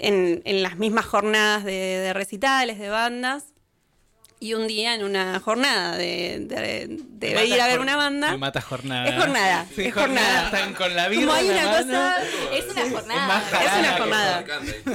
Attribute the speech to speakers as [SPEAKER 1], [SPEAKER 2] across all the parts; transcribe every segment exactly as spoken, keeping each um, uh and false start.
[SPEAKER 1] en, en las mismas jornadas de, de recitales, de bandas. Y un día en una jornada de, de, de, de ir a ver una banda.
[SPEAKER 2] Me mata jornada.
[SPEAKER 1] Es jornada.
[SPEAKER 2] Sí,
[SPEAKER 1] es
[SPEAKER 2] jornada.
[SPEAKER 1] jornada.
[SPEAKER 2] Están con la vida.
[SPEAKER 1] Como hay una
[SPEAKER 2] mano.
[SPEAKER 1] cosa.
[SPEAKER 3] Es una jornada.
[SPEAKER 2] Es más
[SPEAKER 1] Es una jornada.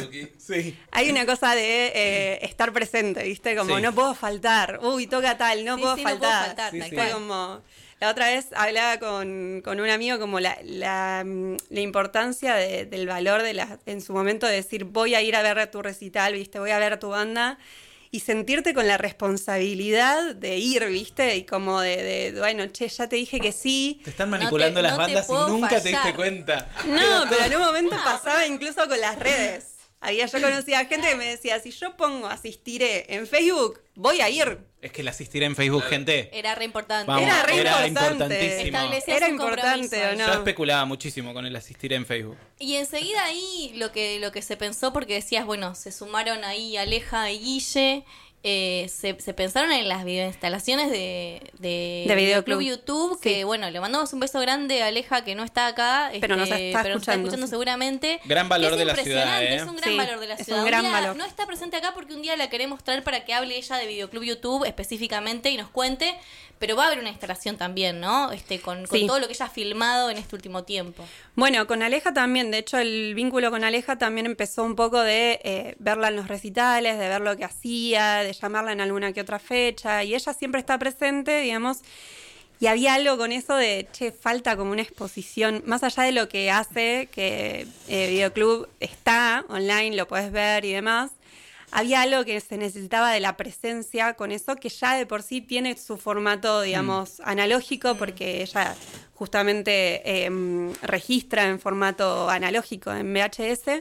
[SPEAKER 2] Sí.
[SPEAKER 1] Hay una cosa de eh, estar presente, ¿viste? Como
[SPEAKER 2] Sí.
[SPEAKER 1] no puedo faltar. Uy, toca tal, no
[SPEAKER 3] Sí,
[SPEAKER 1] puedo
[SPEAKER 3] sí, no
[SPEAKER 1] faltar.
[SPEAKER 3] puedo faltar,
[SPEAKER 2] Sí,
[SPEAKER 3] tal
[SPEAKER 2] sí.
[SPEAKER 1] Fue
[SPEAKER 3] cual.
[SPEAKER 1] como. La otra vez hablaba con, con un amigo como la, la, la importancia de, del valor de la, en su momento de decir voy a ir a ver a tu recital, ¿viste? Voy a ver a tu banda. Y sentirte con la responsabilidad de ir, ¿viste? Y como de, de, bueno, che, ya te dije que sí.
[SPEAKER 2] Te están
[SPEAKER 3] No
[SPEAKER 2] manipulando
[SPEAKER 3] te-
[SPEAKER 2] las
[SPEAKER 3] no te
[SPEAKER 2] bandas y
[SPEAKER 3] puedo
[SPEAKER 2] nunca te diste
[SPEAKER 3] fallar.
[SPEAKER 2] cuenta.
[SPEAKER 1] No, pero en un momento pasaba incluso con las redes. Había, yo conocía gente que me decía, si yo pongo asistiré en Facebook, voy a ir.
[SPEAKER 2] Es que el asistir en Facebook, gente.
[SPEAKER 3] Era re importante.
[SPEAKER 2] Vamos,
[SPEAKER 1] Era re
[SPEAKER 2] era
[SPEAKER 1] importante.
[SPEAKER 2] importantísimo.
[SPEAKER 3] Establecías
[SPEAKER 1] Era
[SPEAKER 3] un
[SPEAKER 1] importante,
[SPEAKER 3] compromiso.
[SPEAKER 1] ¿o no?
[SPEAKER 2] Yo especulaba muchísimo con el asistir en Facebook.
[SPEAKER 3] Y enseguida ahí lo que, lo que se pensó, porque decías, bueno, se sumaron ahí Aleja y Guille, eh, se, se pensaron en las videoinstalaciones de, de,
[SPEAKER 1] De Videoclub.
[SPEAKER 3] YouTube,
[SPEAKER 1] Sí.
[SPEAKER 3] que bueno, le mandamos un beso grande a Aleja que no está acá,
[SPEAKER 1] Pero nos
[SPEAKER 3] este,
[SPEAKER 1] está
[SPEAKER 3] pero
[SPEAKER 1] escuchando, sí.
[SPEAKER 3] seguramente.
[SPEAKER 2] Gran valor
[SPEAKER 3] Que es
[SPEAKER 2] de la ciudad,
[SPEAKER 3] impresionante,
[SPEAKER 2] ¿eh?
[SPEAKER 3] Es un gran
[SPEAKER 1] Sí,
[SPEAKER 3] valor de la
[SPEAKER 1] es
[SPEAKER 3] ciudad.
[SPEAKER 1] un gran
[SPEAKER 3] día
[SPEAKER 1] valor.
[SPEAKER 3] No está presente acá porque un día la queremos traer para que hable ella de Videoclub YouTube específicamente y nos cuente, pero va a haber una instalación también, ¿no? Este, con, con
[SPEAKER 1] Sí.
[SPEAKER 3] todo lo que ella ha filmado en este último tiempo.
[SPEAKER 1] Bueno, con Aleja también, de hecho el vínculo con Aleja también empezó un poco de eh, verla en los recitales, de ver lo que hacía, de llamarla en alguna que otra fecha, y ella siempre está presente, digamos, y había algo con eso de, che, falta como una exposición, más allá de lo que hace, que eh, Videoclub está online, lo puedes ver y demás, había algo que se necesitaba de la presencia con eso, que ya de por sí tiene su formato, digamos, analógico, porque ella justamente eh, registra en formato analógico, en V H S.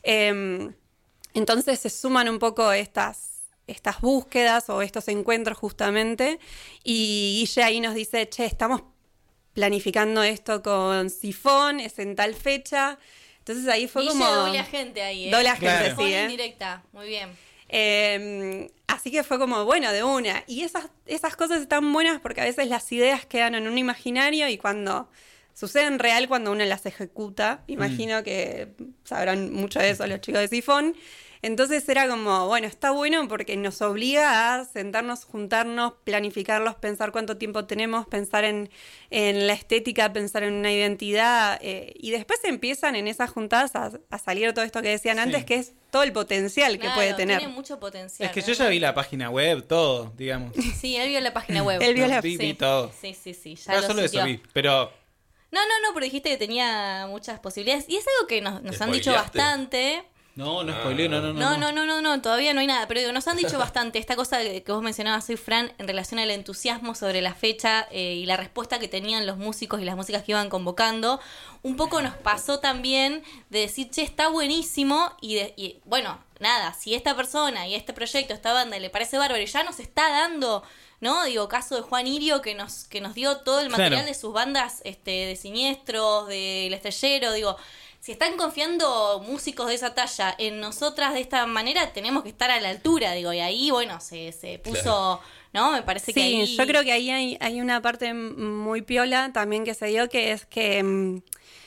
[SPEAKER 1] Eh, entonces se suman un poco estas, estas búsquedas o estos encuentros justamente, y Guille ahí nos dice, che, estamos planificando esto con Sifón, es en tal fecha. Entonces ahí fue
[SPEAKER 3] Guille
[SPEAKER 1] como...
[SPEAKER 3] doble agente ahí, ¿eh?
[SPEAKER 1] Doble agente,
[SPEAKER 2] Claro.
[SPEAKER 1] sí,
[SPEAKER 3] Pone
[SPEAKER 1] ¿eh?
[SPEAKER 3] indirecta, muy bien.
[SPEAKER 1] Eh, así que fue como, bueno, de una. Y esas, esas cosas están buenas porque a veces las ideas quedan en un imaginario y cuando suceden real, cuando uno las ejecuta, imagino que sabrán mucho de eso los chicos de Sifón. Entonces era como, bueno, está bueno porque nos obliga a sentarnos, juntarnos, planificarlos, pensar cuánto tiempo tenemos, pensar en, en la estética, pensar en una identidad. Eh, y después empiezan en esas juntadas a, a salir todo esto que decían
[SPEAKER 2] Sí.
[SPEAKER 1] antes, que es todo el potencial que
[SPEAKER 3] Claro,
[SPEAKER 1] puede tener.
[SPEAKER 3] Tiene mucho potencial.
[SPEAKER 2] Es que yo ya vi la página web, todo, digamos.
[SPEAKER 3] Sí, él vio la página web.
[SPEAKER 1] Él vio la-
[SPEAKER 2] Vi,
[SPEAKER 3] sí.
[SPEAKER 2] vi todo.
[SPEAKER 3] Sí, sí, sí. Ya
[SPEAKER 2] No,
[SPEAKER 3] lo
[SPEAKER 2] solo eso
[SPEAKER 3] sintió.
[SPEAKER 2] vi, pero
[SPEAKER 3] No, no, no, pero dijiste que tenía muchas posibilidades. Y es algo que nos, nos han dicho
[SPEAKER 4] ¿Spoileaste?
[SPEAKER 3] bastante.
[SPEAKER 2] no, no spoileo, no, no, no.
[SPEAKER 3] No, no, no, no, no, todavía no hay nada. Pero digo, nos han dicho bastante esta cosa que, que vos mencionabas, soy Fran, en relación al entusiasmo sobre la fecha eh, y la respuesta que tenían los músicos y las músicas que iban convocando. Un poco nos pasó también de decir, che, está buenísimo. Y, de, y bueno, nada, si esta persona y este proyecto, esta banda, le parece bárbaro y ya nos está dando, ¿no? Digo, caso de Juan Irio, que nos, que nos dio todo el material
[SPEAKER 2] Claro.
[SPEAKER 3] de sus bandas este, de Siniestros, del Estrellero, digo. Si están confiando músicos de esa talla en nosotras de esta manera, tenemos que estar a la altura, digo, y ahí, bueno, se, se puso,
[SPEAKER 4] Claro.
[SPEAKER 3] ¿no? Me parece que
[SPEAKER 1] Sí,
[SPEAKER 3] ahí...
[SPEAKER 1] yo creo que ahí hay, hay una parte muy piola también que se dio, que es que mm,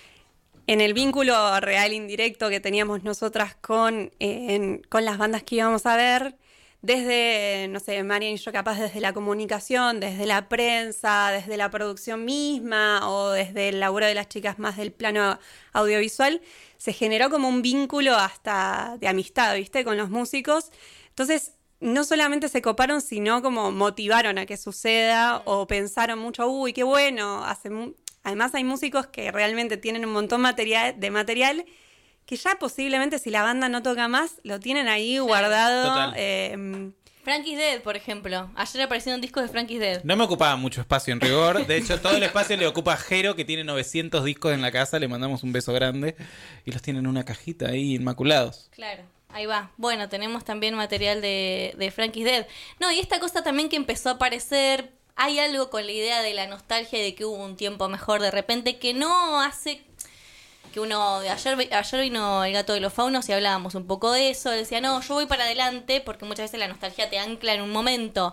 [SPEAKER 1] en el vínculo real indirecto que teníamos nosotras con, eh, en- con las bandas que íbamos a ver, desde, no sé, Marian y yo capaz desde la comunicación, desde la prensa, desde la producción misma o desde el laburo de las chicas más del plano audiovisual, se generó como un vínculo hasta de amistad, ¿viste? Con los músicos. Entonces, no solamente se coparon, sino como motivaron a que suceda o pensaron mucho, uy, qué bueno. Hace mu-". Además hay músicos que realmente tienen un montón material, de material que ya posiblemente si la banda no toca más, lo tienen ahí guardado.
[SPEAKER 2] Total.
[SPEAKER 1] eh,
[SPEAKER 3] Frankie's Dead, por ejemplo. Ayer aparecieron discos de Frankie's Dead.
[SPEAKER 2] No me ocupaba mucho espacio en rigor. De hecho, todo el espacio le ocupa a Jero, que tiene novecientos discos en la casa. Le mandamos un beso grande. Y los tiene en una cajita ahí, inmaculados.
[SPEAKER 3] Claro, ahí va. Bueno, tenemos también material de, de Frankie's Dead. No, y esta cosa también que empezó a aparecer, hay algo con la idea de la nostalgia de que hubo un tiempo mejor de repente que no hace... que uno, ayer, ayer vino el gato de los faunos y hablábamos un poco de eso, él decía, no, yo voy para adelante porque muchas veces la nostalgia te ancla en un momento,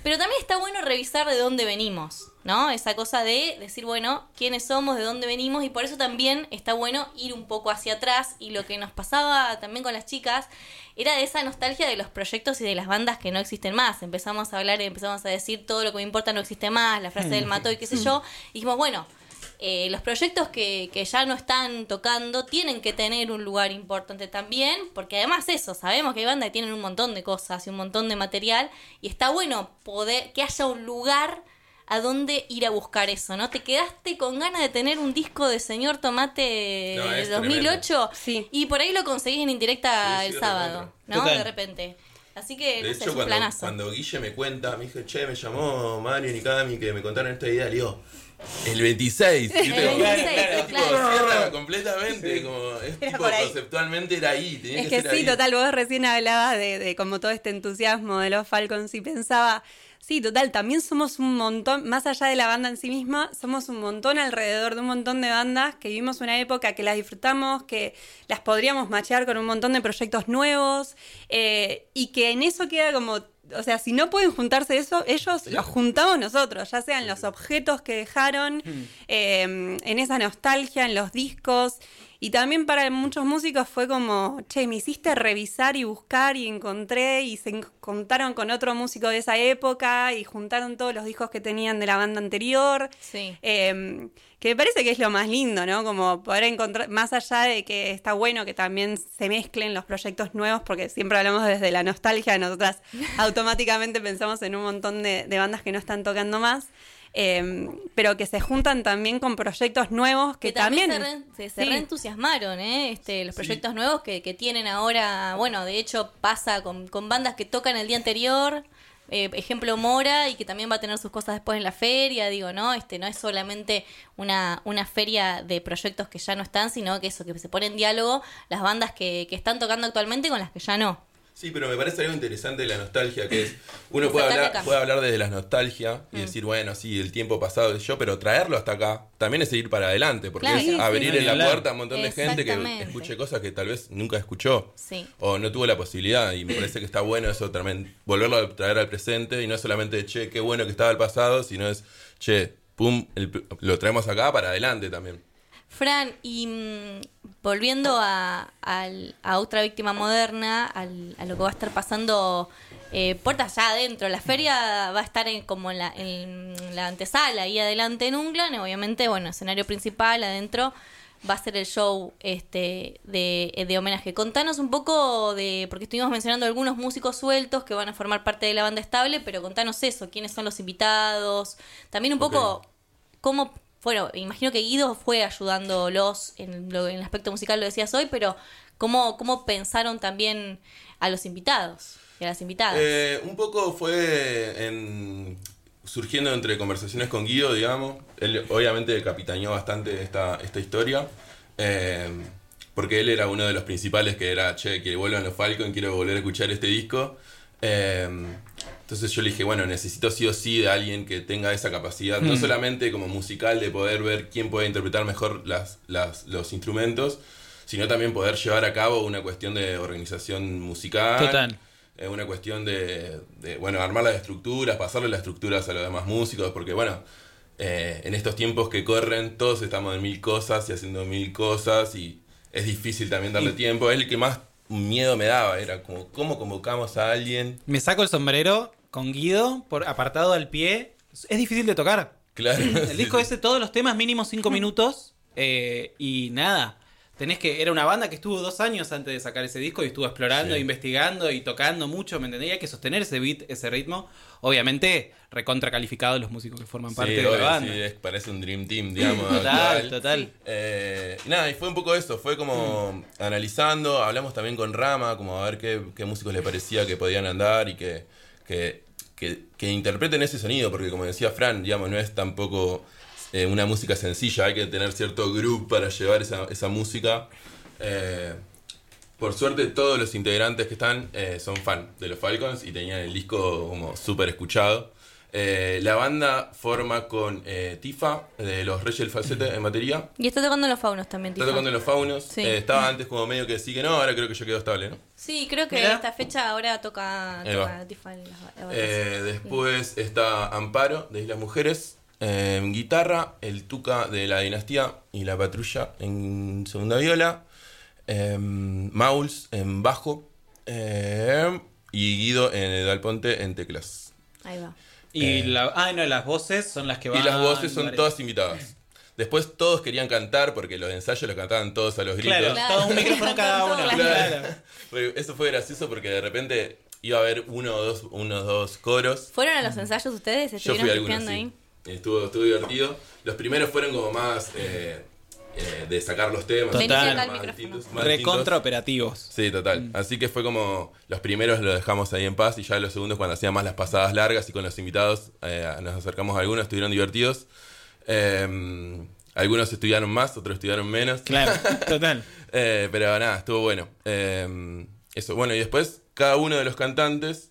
[SPEAKER 3] Pero también está bueno revisar de dónde venimos, ¿no? Esa cosa de decir, bueno, quiénes somos, de dónde venimos, y por eso también está bueno ir un poco hacia atrás. Y lo que nos pasaba también con las chicas era de esa nostalgia de los proyectos y de las bandas que no existen más. Empezamos a hablar y empezamos a decir todo lo que me importa no existe más, la frase del mató y qué sé yo. Y dijimos, bueno, eh, los proyectos que, que ya no están tocando tienen que tener un lugar importante también, porque además eso, sabemos que hay bandas que tienen un montón de cosas y un montón de material, y está bueno poder que haya un lugar a dónde ir a buscar eso, ¿no? ¿Te quedaste con ganas de tener un disco de Señor Tomate
[SPEAKER 4] No,
[SPEAKER 3] de
[SPEAKER 4] es
[SPEAKER 3] dos mil ocho?
[SPEAKER 1] Sí.
[SPEAKER 3] Y por ahí lo conseguís en indirecta
[SPEAKER 4] Sí, sí,
[SPEAKER 3] el sábado,
[SPEAKER 4] recontra.
[SPEAKER 3] ¿no?
[SPEAKER 2] Total.
[SPEAKER 3] De repente. Así que,
[SPEAKER 4] De
[SPEAKER 3] no sé,
[SPEAKER 4] hecho,
[SPEAKER 3] es un
[SPEAKER 4] cuando,
[SPEAKER 3] planazo.
[SPEAKER 4] cuando Guille me cuenta, me dijo, che, me llamó Mario y Cami que me contaron esta idea, le digo, el veintiséis. ¿sí?
[SPEAKER 3] El
[SPEAKER 4] Como-
[SPEAKER 3] veintiséis,
[SPEAKER 4] es tipo,
[SPEAKER 3] claro.
[SPEAKER 4] cierra completamente, como, es
[SPEAKER 1] Era
[SPEAKER 4] tipo,
[SPEAKER 1] por ahí.
[SPEAKER 4] conceptualmente era ahí, tenía
[SPEAKER 1] Es
[SPEAKER 4] que,
[SPEAKER 1] que
[SPEAKER 4] ser
[SPEAKER 1] sí,
[SPEAKER 4] ahí.
[SPEAKER 1] total, vos recién hablabas de, de como todo este entusiasmo de los Falcons y pensaba, sí, total, también somos un montón, más allá de la banda en sí misma, somos un montón alrededor de un montón de bandas que vivimos una época que las disfrutamos, que las podríamos machear con un montón de proyectos nuevos, eh, y que en eso queda como... O sea, si no pueden juntarse eso, ellos los juntamos nosotros, ya sean los objetos que dejaron, eh, en esa nostalgia, en los discos. Y también para muchos músicos fue como, che, me hiciste revisar y buscar y encontré y se contaron con otro músico de esa época y juntaron todos los discos que tenían de la banda anterior.
[SPEAKER 3] Sí.
[SPEAKER 1] Eh, que me parece que es lo más lindo, ¿no? Como poder encontrar, más allá de que está bueno que también se mezclen los proyectos nuevos, porque siempre hablamos desde la nostalgia, nosotras automáticamente pensamos en un montón de, de bandas que no están tocando más. Eh, pero que se juntan también con proyectos nuevos que,
[SPEAKER 3] Que también,
[SPEAKER 1] también,
[SPEAKER 3] se, re, se, se
[SPEAKER 1] sí.
[SPEAKER 3] reentusiasmaron, ¿eh? Este, los
[SPEAKER 4] Sí.
[SPEAKER 3] proyectos nuevos que, que tienen ahora, bueno, de hecho pasa con, con bandas que tocan el día anterior, eh, ejemplo Mora, y que también va a tener sus cosas después en la feria, digo, ¿no? Este, no es solamente una, una feria de proyectos que ya no están, sino que eso, que se pone en diálogo las bandas que, que están tocando actualmente con las que ya no.
[SPEAKER 4] Sí, pero me parece algo interesante de la nostalgia, que es, uno puede
[SPEAKER 3] Acercate
[SPEAKER 4] hablar,
[SPEAKER 3] acá.
[SPEAKER 4] puede hablar desde la nostalgia y
[SPEAKER 3] Mm.
[SPEAKER 4] decir, bueno, sí, el tiempo pasado de yo, pero traerlo hasta acá también es seguir para adelante, porque
[SPEAKER 3] Claro.
[SPEAKER 4] es
[SPEAKER 3] Sí, sí.
[SPEAKER 4] abrir
[SPEAKER 2] No,
[SPEAKER 4] en
[SPEAKER 2] ni
[SPEAKER 4] la
[SPEAKER 2] hablar.
[SPEAKER 4] puerta a un montón de gente que
[SPEAKER 3] Exactamente.
[SPEAKER 4] escuche cosas que tal vez nunca escuchó
[SPEAKER 3] Sí.
[SPEAKER 4] o no tuvo la posibilidad, y me parece que está bueno eso también, volverlo a traer al presente y no solamente, che, qué bueno que estaba el pasado, sino es, che, pum, el- lo traemos acá para adelante también.
[SPEAKER 3] Fran, y mm, volviendo a, al- a otra víctima moderna, al- a lo que va a estar pasando eh, puertas ya adentro, la feria va a estar en, como en la, en la antesala, ahí adelante en Unglan, y obviamente, bueno, escenario principal, adentro va a ser el show este de, de homenaje. Contanos un poco de, porque estuvimos mencionando algunos músicos sueltos que van a formar parte de la banda estable, pero contanos eso, quiénes son los invitados, también un poco
[SPEAKER 4] Ok.
[SPEAKER 3] cómo... Bueno, imagino que Guido fue ayudándolos en, lo, en el aspecto musical, lo decías hoy, pero ¿cómo, cómo pensaron también a los invitados y a las invitadas?
[SPEAKER 4] Eh, un poco fue en, surgiendo entre conversaciones con Guido, digamos. Él obviamente capitaneó bastante esta, esta historia. Eh, porque él era uno de los principales que era, che, que vuelvan los Falcon, quiero volver a escuchar este disco. Eh, entonces yo le dije, bueno, necesito sí o sí de alguien que tenga esa capacidad, no
[SPEAKER 2] Mm.
[SPEAKER 4] solamente como musical de poder ver quién puede interpretar mejor las, las, los instrumentos, sino también poder llevar a cabo una cuestión de organización musical.
[SPEAKER 2] Total.
[SPEAKER 4] Es una cuestión de, de, bueno, armar las estructuras, pasarle las estructuras a los demás músicos, porque, bueno, eh, en estos tiempos que corren, todos estamos en mil cosas y haciendo mil cosas, y es difícil también darle
[SPEAKER 2] Y-
[SPEAKER 4] tiempo. Es el que más miedo me daba, era como, ¿cómo convocamos a alguien?
[SPEAKER 2] Me saco el sombrero con Guido, por apartado al pie. Es difícil de tocar.
[SPEAKER 4] Claro.
[SPEAKER 2] El disco ese, todos los temas mínimo cinco minutos. eh, y nada. Tenés que. Era una banda que estuvo dos años antes de sacar ese disco y estuvo explorando,
[SPEAKER 4] Sí.
[SPEAKER 2] investigando y tocando mucho, ¿me entendés? Y hay que sostener ese beat, ese ritmo. Obviamente, recontra calificados los músicos que forman parte
[SPEAKER 4] Sí,
[SPEAKER 2] de la
[SPEAKER 4] obvio,
[SPEAKER 2] banda.
[SPEAKER 4] sí, es- parece un Dream Team, digamos.
[SPEAKER 2] Total,
[SPEAKER 4] actual.
[SPEAKER 2] total.
[SPEAKER 4] Eh, y nada, y fue un poco eso, fue como analizando, hablamos también con Rama, como a ver qué, qué músicos le parecía que podían andar y que, que, que, que interpreten ese sonido, porque como decía Fran, digamos, no es tampoco eh, una música sencilla, hay que tener cierto groove para llevar esa, esa música. Eh, por suerte todos los integrantes que están eh, son fan de los Falcons y tenían el disco como súper escuchado. Eh, la banda forma con eh, Tifa, de los Reyes del Falsete en batería.
[SPEAKER 3] Y está tocando en los faunos también,
[SPEAKER 4] Está
[SPEAKER 3] Tifa.
[SPEAKER 4] tocando en los Faunos.
[SPEAKER 3] Sí.
[SPEAKER 4] Eh, estaba antes como medio que sí que no, ahora creo que ya quedó estable, ¿no?
[SPEAKER 3] Sí, creo que
[SPEAKER 2] Mirá.
[SPEAKER 3] esta fecha ahora toca,
[SPEAKER 4] Ahí
[SPEAKER 3] toca
[SPEAKER 4] va.
[SPEAKER 3] Tifa en la, la
[SPEAKER 4] Eh,
[SPEAKER 3] batería.
[SPEAKER 4] después está Amparo, de Islas Mujeres, eh, en guitarra, el Tuca de La Dinastía y La Patrulla en segunda viola, eh, Mauls en bajo eh, y Guido en el Dalponte en teclas.
[SPEAKER 3] Ahí va.
[SPEAKER 2] Y
[SPEAKER 4] Eh.
[SPEAKER 2] la, ah, no, las voces son las que van.
[SPEAKER 4] Y las voces son
[SPEAKER 2] varias.
[SPEAKER 4] todas invitadas. Después todos querían cantar porque los ensayos los cantaban todos a los gritos.
[SPEAKER 2] Claro,
[SPEAKER 3] Claro.
[SPEAKER 2] todo un micrófono cada uno.
[SPEAKER 3] Claro.
[SPEAKER 2] Claro.
[SPEAKER 4] Porque eso fue gracioso porque de repente iba a haber uno o dos, unos dos coros.
[SPEAKER 3] ¿Fueron a los ensayos ustedes?
[SPEAKER 4] Yo
[SPEAKER 3] ¿Estuvieron
[SPEAKER 4] fui a algunos,
[SPEAKER 3] limpiando
[SPEAKER 4] sí.
[SPEAKER 3] ahí?
[SPEAKER 4] Estuvo, estuvo divertido. Los primeros fueron como más eh, eh, de sacar los temas.
[SPEAKER 2] Total.
[SPEAKER 4] más
[SPEAKER 2] Vení acá
[SPEAKER 3] al micrófono.
[SPEAKER 4] distintos, más
[SPEAKER 2] Recontra
[SPEAKER 4] distintos.
[SPEAKER 2] operativos.
[SPEAKER 4] Sí, total. Así que fue como los primeros los dejamos ahí en paz y ya los segundos cuando hacían más las pasadas largas y con los invitados eh, nos acercamos a algunos, estuvieron divertidos. Eh, algunos estudiaron más, otros estudiaron menos.
[SPEAKER 2] Claro, total.
[SPEAKER 4] Eh, pero nada, estuvo bueno. Eh, eso, bueno, y después cada uno de los cantantes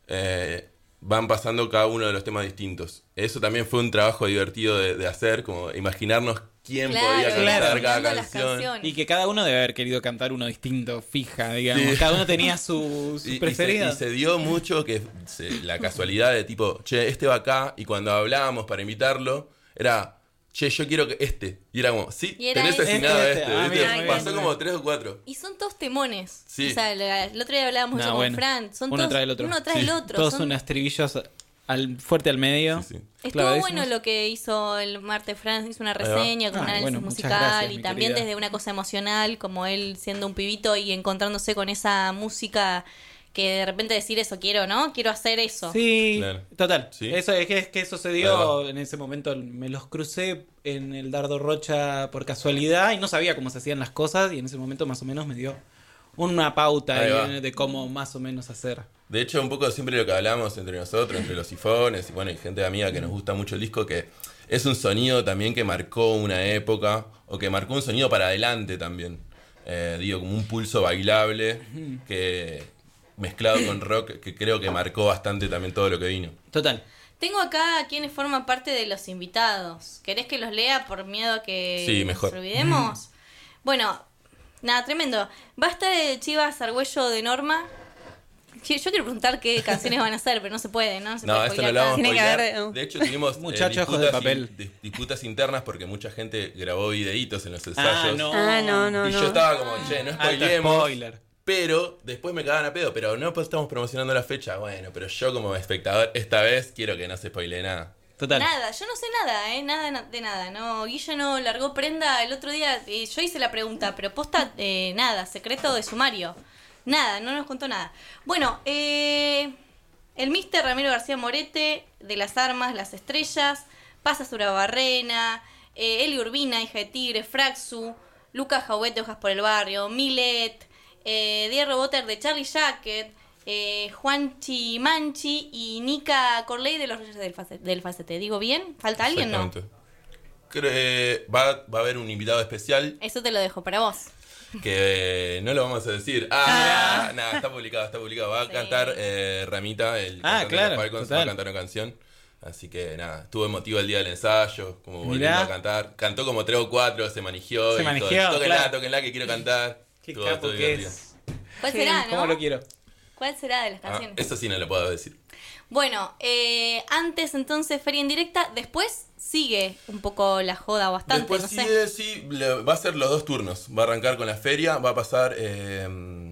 [SPEAKER 4] eh, van pasando cada uno de los temas distintos. Eso también fue un trabajo divertido de, de hacer, como imaginarnos quién
[SPEAKER 3] Claro,
[SPEAKER 4] podía cantar
[SPEAKER 2] claro.
[SPEAKER 4] cada
[SPEAKER 3] cambiando las
[SPEAKER 4] canción.
[SPEAKER 3] canciones.
[SPEAKER 2] Y que cada uno debe haber querido cantar uno distinto, fija, digamos.
[SPEAKER 4] Sí.
[SPEAKER 2] Cada uno tenía su, su
[SPEAKER 4] Y, y se,
[SPEAKER 2] preferida.
[SPEAKER 4] y se dio mucho que se- la casualidad de tipo, che, este va acá, y cuando hablábamos para invitarlo, era, che, yo quiero que este. Y era como, sí,
[SPEAKER 3] Y era
[SPEAKER 4] tenés
[SPEAKER 3] este.
[SPEAKER 4] asignado a
[SPEAKER 2] Este,
[SPEAKER 4] este.
[SPEAKER 2] este. Ah,
[SPEAKER 4] ¿viste?
[SPEAKER 2] mira, muy
[SPEAKER 4] Pasó
[SPEAKER 2] bien,
[SPEAKER 4] como
[SPEAKER 2] muy
[SPEAKER 4] tres o cuatro.
[SPEAKER 3] Y son todos temones.
[SPEAKER 4] Sí.
[SPEAKER 3] O sea, la- el otro día hablábamos
[SPEAKER 2] Nah,
[SPEAKER 3] eso
[SPEAKER 2] bueno.
[SPEAKER 3] con Fran. Son
[SPEAKER 2] Uno
[SPEAKER 3] todos,
[SPEAKER 2] trae el otro.
[SPEAKER 3] Uno trae
[SPEAKER 2] Sí.
[SPEAKER 3] el otro.
[SPEAKER 2] Todos
[SPEAKER 3] son-
[SPEAKER 2] unos estribillos al, fuerte al medio.
[SPEAKER 4] Sí, sí.
[SPEAKER 3] Estuvo
[SPEAKER 2] clavadísimos.
[SPEAKER 3] bueno lo que hizo el Marte Fran, hizo una
[SPEAKER 4] va.
[SPEAKER 3] reseña con
[SPEAKER 2] Ah,
[SPEAKER 3] un análisis
[SPEAKER 2] bueno, muchas
[SPEAKER 3] musical
[SPEAKER 2] gracias,
[SPEAKER 3] y
[SPEAKER 2] mi
[SPEAKER 3] también
[SPEAKER 2] querida.
[SPEAKER 3] desde una cosa emocional, como él siendo un pibito y encontrándose con esa música que de repente decir eso quiero, ¿no? Quiero hacer eso.
[SPEAKER 2] Sí,
[SPEAKER 4] Claro.
[SPEAKER 2] total.
[SPEAKER 4] Sí.
[SPEAKER 2] Eso es que, es que eso se
[SPEAKER 4] Ahí
[SPEAKER 2] dio en ese momento. Me los crucé en el Dardo Rocha por casualidad y no sabía cómo se hacían las cosas. Y en ese momento, más o menos, me dio una pauta
[SPEAKER 4] Ahí
[SPEAKER 2] ahí
[SPEAKER 4] va.
[SPEAKER 2] de cómo más o menos hacer.
[SPEAKER 4] De hecho, un poco siempre lo que hablamos entre nosotros, entre los sifones, y bueno, y gente amiga que nos gusta mucho el disco, que es un sonido también que marcó una época, o que marcó un sonido para adelante también. Eh, digo, como un pulso bailable, que mezclado con rock, que creo que marcó bastante también todo lo que vino.
[SPEAKER 2] Total.
[SPEAKER 3] Tengo acá a quienes forman parte de los invitados. ¿Querés que los lea por miedo a que
[SPEAKER 4] Sí,
[SPEAKER 3] nos
[SPEAKER 4] mejor.
[SPEAKER 3] olvidemos? Bueno, nada, tremendo. Va a estar el Chivas Argüello de Norma. Yo yo quiero preguntar qué canciones van a hacer, pero no se puede, ¿no? Se
[SPEAKER 4] No,
[SPEAKER 3] puede
[SPEAKER 4] esto no
[SPEAKER 3] spoilear
[SPEAKER 4] lo vamos a
[SPEAKER 1] Tiene que
[SPEAKER 4] spoilear.
[SPEAKER 1] haber-
[SPEAKER 4] De hecho, tuvimos eh,
[SPEAKER 2] Muchachos, ojos de
[SPEAKER 4] disputas,
[SPEAKER 2] papel.
[SPEAKER 4] in- dis- disputas internas porque mucha gente grabó videitos en los
[SPEAKER 2] Ah,
[SPEAKER 4] ensayos.
[SPEAKER 2] no.
[SPEAKER 1] Ah, no, no,
[SPEAKER 4] y
[SPEAKER 1] no.
[SPEAKER 4] yo estaba como, che, no
[SPEAKER 2] Alto
[SPEAKER 4] spoilemos.
[SPEAKER 2] spoiler.
[SPEAKER 4] Pero después me cagaban a pedo. Pero no pues, estamos promocionando la fecha. Bueno, pero yo como espectador, esta vez quiero que no se spoile nada.
[SPEAKER 2] Total.
[SPEAKER 3] Nada, yo no sé nada, ¿eh? Nada na- de nada. No, Guille no largó prenda el otro día. eh, yo hice la pregunta, pero posta, eh, nada, secreto de sumario. Nada, no nos contó nada. Bueno, eh, el mister Ramiro García Morete, de Las Armas, Las Estrellas, Pasa Surabarrena, eh, Eli Urbina, hija de Tigre, Fraxu, Lucas Jauet de Hojas por el Barrio, Milet, eh, Diego Botter de Charlie Jacket, eh, Juanchi Manchi y Nika Corley de los Reyes del Falsete. Del falsete. ¿Digo bien? ¿Falta alguien? No.
[SPEAKER 4] Exactamente. Creo que va, va a haber un invitado especial
[SPEAKER 3] Eso te lo dejo para vos.
[SPEAKER 4] que eh, no lo vamos a decir. Ah, nada, está publicado, está publicado. Va a
[SPEAKER 3] Sí.
[SPEAKER 4] cantar eh, Ramita, el
[SPEAKER 2] Ah,
[SPEAKER 4] cantante de
[SPEAKER 2] claro,
[SPEAKER 4] los Falcons,
[SPEAKER 2] total.
[SPEAKER 4] va a cantar una canción. Así que nada, estuvo emotivo el día del ensayo, como volviendo
[SPEAKER 2] Mirá.
[SPEAKER 4] a cantar. Cantó como tres o cuatro, se manigió.
[SPEAKER 2] Se
[SPEAKER 4] y
[SPEAKER 2] manigió,
[SPEAKER 4] todo. Tóquenla,
[SPEAKER 2] claro.
[SPEAKER 4] tóquenla que quiero cantar.
[SPEAKER 2] Qué
[SPEAKER 4] Estuvo-
[SPEAKER 2] capo
[SPEAKER 4] estuvo
[SPEAKER 2] que
[SPEAKER 4] divertido.
[SPEAKER 2] es.
[SPEAKER 3] ¿Cuál
[SPEAKER 1] Sí,
[SPEAKER 3] será,
[SPEAKER 2] ¿Cómo
[SPEAKER 3] no?
[SPEAKER 2] lo quiero?
[SPEAKER 3] ¿Cuál será de las
[SPEAKER 4] Ah,
[SPEAKER 3] canciones?
[SPEAKER 4] eso sí no lo puedo decir.
[SPEAKER 3] Bueno, eh, antes entonces Feria en directa, después sigue un poco la joda bastante,
[SPEAKER 4] Después
[SPEAKER 3] no
[SPEAKER 4] sigue,
[SPEAKER 3] sé.
[SPEAKER 4] sí, le- va a ser los dos turnos. Va a arrancar con la feria, va a pasar eh,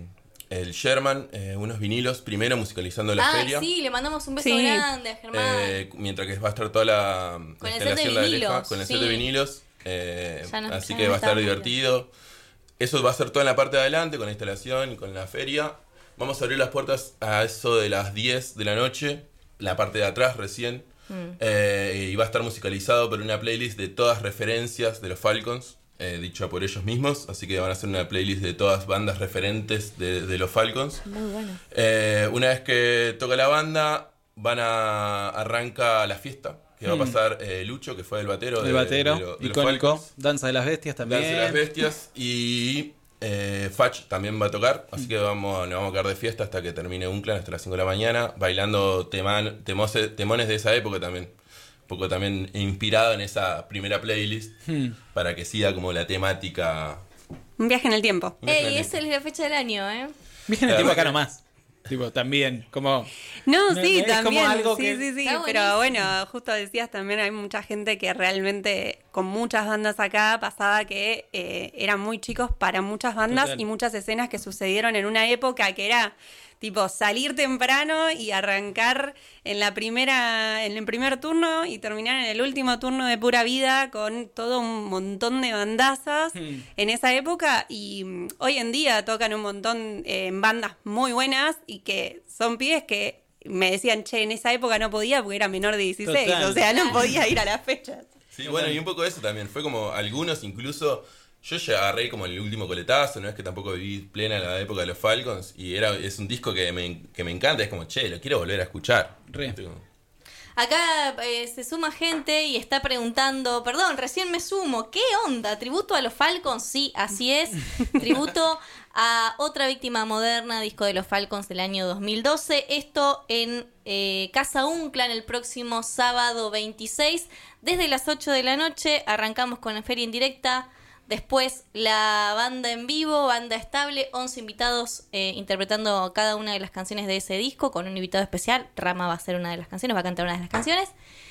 [SPEAKER 4] el Sherman, eh, unos vinilos, primero musicalizando la
[SPEAKER 3] ah,
[SPEAKER 4] feria.
[SPEAKER 3] sí, le mandamos un beso
[SPEAKER 1] Sí.
[SPEAKER 3] grande a Germán.
[SPEAKER 4] Eh, mientras que va a estar toda la,
[SPEAKER 3] Con
[SPEAKER 4] la
[SPEAKER 3] el set de
[SPEAKER 4] instalación de Aleja,
[SPEAKER 3] vinilos,
[SPEAKER 4] con el
[SPEAKER 3] sí.
[SPEAKER 4] set de vinilos. eh,
[SPEAKER 3] Ya no-
[SPEAKER 4] así
[SPEAKER 3] ya
[SPEAKER 4] que
[SPEAKER 3] no
[SPEAKER 4] va a estar
[SPEAKER 3] estamos
[SPEAKER 4] divertido. Eso va a ser toda en la parte de adelante, con la instalación y con la feria. Vamos a abrir las puertas a eso de las diez de la noche, la parte de atrás recién.
[SPEAKER 3] Mm.
[SPEAKER 4] Eh, y va a estar musicalizado por una playlist de todas referencias de los Falcons, eh, dicha por ellos mismos. Así que van a hacer una playlist de todas bandas referentes de, de los Falcons.
[SPEAKER 3] Muy bueno.
[SPEAKER 4] Eh, una vez que toca la banda, van a arranca la fiesta, que va a pasar eh, Lucho, que fue el batero,
[SPEAKER 2] El
[SPEAKER 4] de,
[SPEAKER 2] batero,
[SPEAKER 4] de lo- de los
[SPEAKER 2] icónico.
[SPEAKER 4] Falcons.
[SPEAKER 2] Danza de las bestias también.
[SPEAKER 4] Danza de las Bestias y Eh, Fach también va a tocar, así que vamos, nos vamos a quedar de fiesta hasta que termine Unclan, hasta las cinco de la mañana, bailando teman, temose, temones de esa época también. Un poco también inspirado en esa primera playlist,
[SPEAKER 2] Hmm.
[SPEAKER 4] para que siga como la temática.
[SPEAKER 1] Un viaje en el tiempo.
[SPEAKER 3] Ey, esa es la fecha del año, ¿eh?
[SPEAKER 2] Viene el tipo acá nomás. Tipo, también, como...
[SPEAKER 1] No,
[SPEAKER 2] No,
[SPEAKER 1] sí,
[SPEAKER 2] es como
[SPEAKER 1] también.
[SPEAKER 2] algo
[SPEAKER 1] sí,
[SPEAKER 2] que-
[SPEAKER 1] sí, sí.
[SPEAKER 3] Está
[SPEAKER 1] Pero
[SPEAKER 3] buenísimo.
[SPEAKER 1] bueno, justo decías también, hay mucha gente que realmente, con muchas bandas acá, pasaba que eh, eran muy chicos para muchas bandas
[SPEAKER 2] Total.
[SPEAKER 1] y muchas escenas que sucedieron en una época que era tipo salir temprano y arrancar en la primera, en el primer turno y terminar en el último turno de Pura Vida con todo un montón de bandazas
[SPEAKER 2] Hmm.
[SPEAKER 1] en esa época y mm, hoy en día tocan un montón eh, en bandas muy buenas y que son pibes que me decían, che, en esa época no podía porque era menor de dieciséis,
[SPEAKER 2] Total.
[SPEAKER 1] o sea, no podía ir a las fechas.
[SPEAKER 4] Sí, bueno, y un poco eso también. Fue como algunos incluso. Yo ya agarré como el último coletazo, no es que tampoco viví plena la época de los Falcons. Y era es un disco que me, que me encanta, es como, che, lo quiero volver a escuchar.
[SPEAKER 2] Re.
[SPEAKER 4] ¿Viste? Como-
[SPEAKER 3] Acá eh, se suma gente y está preguntando, perdón, recién me sumo, ¿qué onda? ¿Tributo a los Falcons? Sí, así es. Tributo a Otra Víctima Moderna, disco de los Falcons del año dos mil doce. Esto en eh, Casa Unclan el próximo sábado veintiséis. Desde las ocho de la noche arrancamos con la feria en directa. Después la banda en vivo, banda estable, once invitados eh, interpretando cada una de las canciones de ese disco con un invitado especial. Rama va a ser una de las canciones, va a cantar una de las canciones.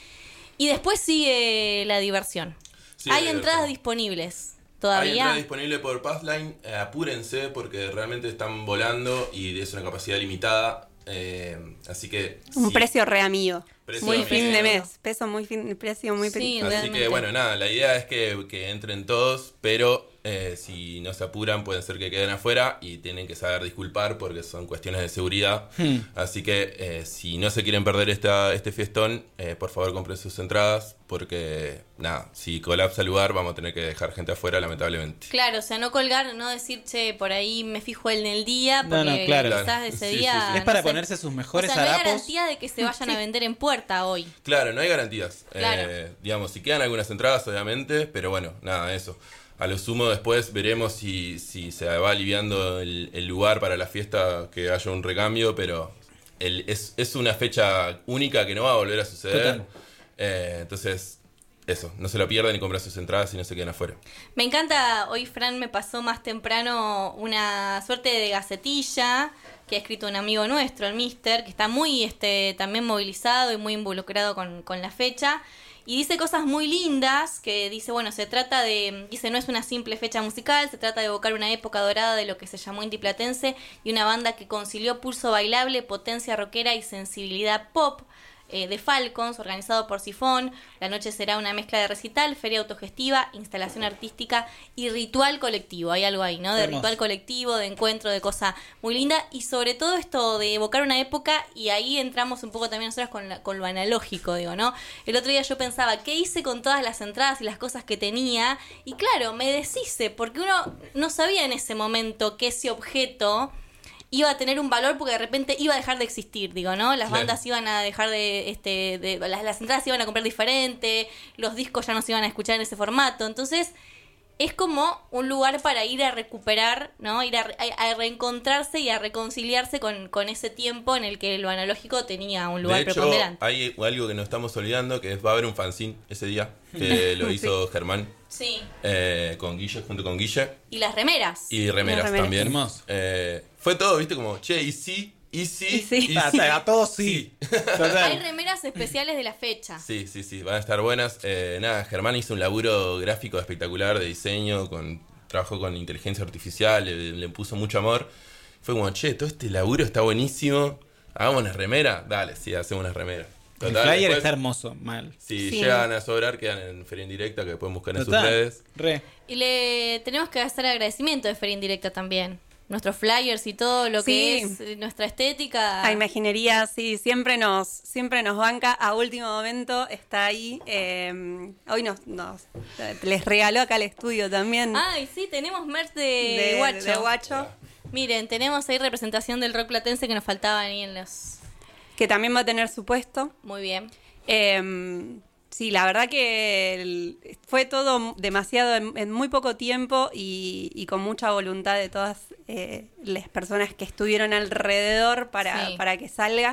[SPEAKER 3] Y después sigue la diversión.
[SPEAKER 4] Sí,
[SPEAKER 3] Hay
[SPEAKER 4] la
[SPEAKER 3] entradas
[SPEAKER 4] diversión.
[SPEAKER 3] disponibles
[SPEAKER 4] Hay
[SPEAKER 3] todavía.
[SPEAKER 4] entrada disponible por Passline, eh, apúrense porque realmente están volando y es una capacidad limitada. eh, así que...
[SPEAKER 1] Un
[SPEAKER 4] sí.
[SPEAKER 1] precio re amigo.
[SPEAKER 4] Precio
[SPEAKER 1] Muy
[SPEAKER 4] amigo.
[SPEAKER 1] fin de mes. Peso muy fin, precio muy
[SPEAKER 3] Sí,
[SPEAKER 1] fin.
[SPEAKER 4] Así
[SPEAKER 3] realmente.
[SPEAKER 4] que bueno, nada, la idea es que, que entren todos, pero eh, si no se apuran pueden ser que queden afuera y tienen que saber disculpar porque son cuestiones de seguridad.
[SPEAKER 2] Hmm.
[SPEAKER 4] Así que eh, si no se quieren perder esta, este fiestón, eh, por favor compren sus entradas porque nada, si colapsa el lugar vamos a tener que dejar gente afuera lamentablemente.
[SPEAKER 3] Claro, o sea, no colgar, no decir, che, por ahí me fijo en el día,
[SPEAKER 2] No,
[SPEAKER 3] porque
[SPEAKER 2] no, claro.
[SPEAKER 3] quizás ese
[SPEAKER 4] Sí, sí,
[SPEAKER 3] día...
[SPEAKER 4] sí.
[SPEAKER 2] Es para
[SPEAKER 3] no sé.
[SPEAKER 2] ponerse sus mejores
[SPEAKER 3] O sea, no hay
[SPEAKER 2] harapos.
[SPEAKER 3] garantía de que se vayan a vender en puerta hoy.
[SPEAKER 4] Claro, no hay garantías.
[SPEAKER 3] Claro.
[SPEAKER 4] Eh, digamos, si quedan algunas entradas, obviamente, pero bueno, nada, eso. A lo sumo después veremos si, si se va aliviando el, el lugar para la fiesta, que haya un recambio, pero el, es, es una fecha única que no va a volver a suceder.
[SPEAKER 2] Total.
[SPEAKER 4] Eh, entonces, eso, no se lo pierdan y compren sus entradas y no se queden afuera.
[SPEAKER 3] Me encanta, hoy Fran me pasó más temprano una suerte de gacetilla que ha escrito un amigo nuestro, el Mister, que está muy este también movilizado y muy involucrado con, con la fecha. Y dice cosas muy lindas, que dice, bueno, se trata de, dice, no es una simple fecha musical, se trata de evocar una época dorada de lo que se llamó Inti Platense y una banda que concilió pulso bailable, potencia rockera y sensibilidad pop. Eh, de Falcons, organizado por Sifón. La noche será una mezcla de recital, feria autogestiva, instalación artística y ritual colectivo. Hay algo ahí, ¿no? De
[SPEAKER 2] Hermoso.
[SPEAKER 3] ritual colectivo, de encuentro, de cosa muy linda. Y sobre todo esto de evocar una época, y ahí entramos un poco también nosotros con, la- con lo analógico, digo, ¿no? El otro día yo pensaba, ¿qué hice con todas las entradas y las cosas que tenía? Y claro, me deshice, porque uno no sabía en ese momento que ese objeto iba a tener un valor porque de repente iba a dejar de existir, digo, ¿no? Las
[SPEAKER 4] Claro.
[SPEAKER 3] bandas iban a dejar de, este, de las, las entradas se iban a comprar diferente, los discos ya no se iban a escuchar en ese formato, entonces es como un lugar para ir a recuperar, ¿no? Ir a, re- a- a reencontrarse y a reconciliarse con, con ese tiempo en el que lo analógico tenía un lugar
[SPEAKER 4] de hecho,
[SPEAKER 3] preponderante.
[SPEAKER 4] hay algo que nos estamos olvidando, que es, va a haber un fanzine ese día, que lo hizo Germán
[SPEAKER 3] Sí.
[SPEAKER 4] eh, con Guille, junto con Guille.
[SPEAKER 3] Y las remeras.
[SPEAKER 4] Y remeras,
[SPEAKER 1] remeras.
[SPEAKER 4] también.
[SPEAKER 2] Hermoso.
[SPEAKER 4] Eh, fue todo, viste, como, che, y sí, y sí,
[SPEAKER 1] Y sí.
[SPEAKER 4] y
[SPEAKER 2] A,
[SPEAKER 4] sí.
[SPEAKER 2] a todos sí.
[SPEAKER 3] Hay
[SPEAKER 2] Total.
[SPEAKER 3] remeras especiales de la fecha.
[SPEAKER 4] Sí, sí, sí, van a estar buenas. Eh, nada, Germán hizo un laburo gráfico espectacular de diseño, con trabajó con inteligencia artificial, le, le puso mucho amor. Fue como, che, todo este laburo está buenísimo. Hagamos una remera. Dale, sí, hacemos una remera.
[SPEAKER 2] El
[SPEAKER 4] Total,
[SPEAKER 2] flyer
[SPEAKER 4] después,
[SPEAKER 2] está hermoso, mal.
[SPEAKER 4] Si
[SPEAKER 1] Sí.
[SPEAKER 4] llegan a sobrar, quedan en Feria en Directa, que pueden buscar en sus
[SPEAKER 2] Total.
[SPEAKER 4] redes.
[SPEAKER 2] Re.
[SPEAKER 3] Y le tenemos que hacer agradecimiento de Feria Indirecta también. Nuestros flyers y todo lo que
[SPEAKER 1] Sí.
[SPEAKER 3] es eh, nuestra estética.
[SPEAKER 1] A Imaginería, sí, siempre nos, siempre nos banca. A último momento está ahí. eh, hoy nos, nos les regaló acá al estudio también
[SPEAKER 3] Ay, sí, tenemos merch de,
[SPEAKER 1] de,
[SPEAKER 3] Guacho.
[SPEAKER 1] de Guacho,
[SPEAKER 3] Miren, tenemos ahí representación del rock platense que nos faltaban ahí en los...
[SPEAKER 1] que también va a tener su puesto.
[SPEAKER 3] Muy bien.
[SPEAKER 1] Eh, Sí, la verdad que el- fue todo demasiado en, en muy poco tiempo y, y con mucha voluntad de todas eh, las personas que estuvieron alrededor para,
[SPEAKER 3] Sí.
[SPEAKER 1] para que salga.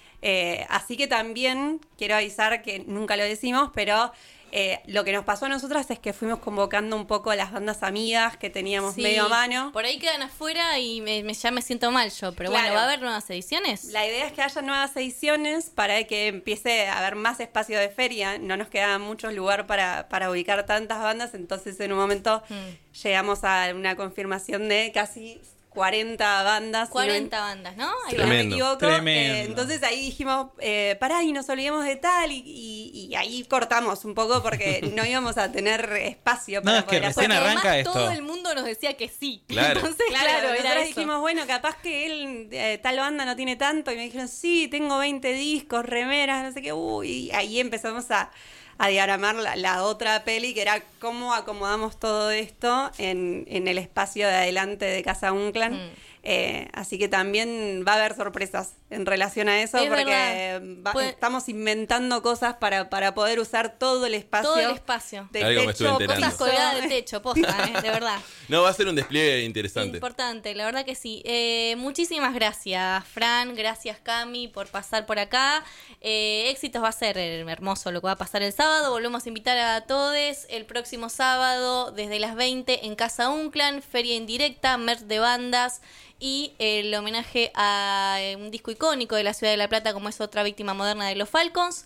[SPEAKER 1] Eh, así que también quiero avisar que nunca lo decimos, pero eh, lo que nos pasó a nosotras es que fuimos convocando un poco a las bandas amigas que teníamos
[SPEAKER 3] Sí,
[SPEAKER 1] medio a mano.
[SPEAKER 3] Por ahí quedan afuera y me, me- ya me siento mal yo. Pero
[SPEAKER 1] Claro.
[SPEAKER 3] bueno, ¿va a haber nuevas ediciones?
[SPEAKER 1] La idea es que haya nuevas ediciones para que empiece a haber más espacio de feria. No nos queda mucho lugar para, para ubicar tantas bandas, entonces en un momento
[SPEAKER 3] Mm.
[SPEAKER 1] llegamos a una confirmación de casi cuarenta bandas. si no-
[SPEAKER 3] cuarenta bandas, ¿no? Ahí
[SPEAKER 1] si
[SPEAKER 3] va.
[SPEAKER 1] no me
[SPEAKER 4] Tremendo.
[SPEAKER 1] equivoco.
[SPEAKER 2] Tremendo.
[SPEAKER 1] Eh, entonces ahí dijimos, eh, pará, y nos olvidemos de tal, y, y- y ahí cortamos un poco porque no íbamos a tener espacio
[SPEAKER 2] No,
[SPEAKER 1] para
[SPEAKER 2] es que
[SPEAKER 1] poder
[SPEAKER 2] recién
[SPEAKER 1] hacer.
[SPEAKER 3] Porque
[SPEAKER 2] arranca
[SPEAKER 3] además
[SPEAKER 2] esto.
[SPEAKER 3] todo el mundo nos decía que sí.
[SPEAKER 4] Claro.
[SPEAKER 3] Entonces,
[SPEAKER 1] Claro,
[SPEAKER 3] claro,
[SPEAKER 1] nosotros
[SPEAKER 3] era eso.
[SPEAKER 1] dijimos, bueno, capaz que él, eh, tal banda no tiene tanto, y me dijeron, sí, tengo veinte discos, remeras, no sé qué, uy, y ahí empezamos a, a diagramar la, la otra peli, que era cómo acomodamos todo esto en, en el espacio de adelante de Casa Unclan.
[SPEAKER 3] Mm.
[SPEAKER 1] Eh, así que también va a haber sorpresas en relación a eso,
[SPEAKER 3] Es
[SPEAKER 1] porque
[SPEAKER 3] verdad.
[SPEAKER 1] va-
[SPEAKER 3] Puede-
[SPEAKER 1] estamos inventando cosas para, para poder usar todo el espacio.
[SPEAKER 3] Todo el espacio.
[SPEAKER 1] De
[SPEAKER 4] Algo me estuve
[SPEAKER 1] techo,
[SPEAKER 4] enterando.
[SPEAKER 3] Cosas colgadas del techo, posta, ¿eh? De verdad.
[SPEAKER 4] No, va a ser un despliegue interesante.
[SPEAKER 3] Importante, la verdad que sí. Eh, muchísimas gracias, Fran. Gracias, Cami, por pasar por acá. Eh, éxitos, va a ser hermoso lo que va a pasar el sábado. Volvemos a invitar a todos el próximo sábado desde las veinte en Casa Unclan, feria indirecta, merch de bandas y el homenaje a eh, un disco icónico de la ciudad de La Plata como es Otra Víctima Moderna de los Falcons.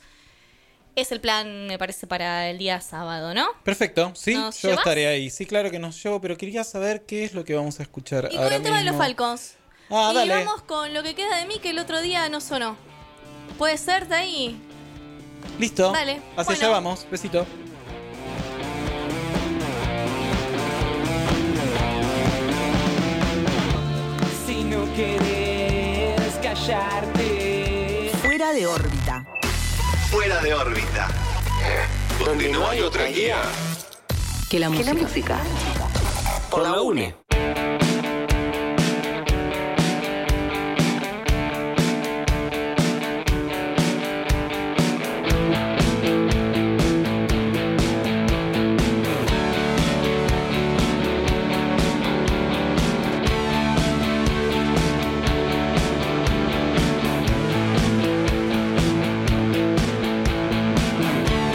[SPEAKER 3] Es el plan, me parece, para el día sábado, ¿no?
[SPEAKER 2] Perfecto, sí,
[SPEAKER 3] ¿Nos
[SPEAKER 2] yo
[SPEAKER 3] llevas?
[SPEAKER 2] estaré ahí. Sí, claro que nos llevo, pero quería saber qué es lo que vamos a escuchar
[SPEAKER 3] Y con
[SPEAKER 2] ahora
[SPEAKER 3] el tema de los
[SPEAKER 2] mismo.
[SPEAKER 3] Falcons.
[SPEAKER 2] Ah,
[SPEAKER 3] y
[SPEAKER 2] dale.
[SPEAKER 3] vamos con lo que queda de mí que el otro día no sonó. ¿Puede ser de ahí?
[SPEAKER 2] Listo.
[SPEAKER 3] Dale,
[SPEAKER 2] Hacia
[SPEAKER 3] bueno.
[SPEAKER 2] allá vamos. Besito.
[SPEAKER 5] Si no quieres callarte.
[SPEAKER 6] Fuera de órbita.
[SPEAKER 7] Fuera de órbita. Donde no hay otra guía.
[SPEAKER 6] Que la música.
[SPEAKER 7] Por la UNE.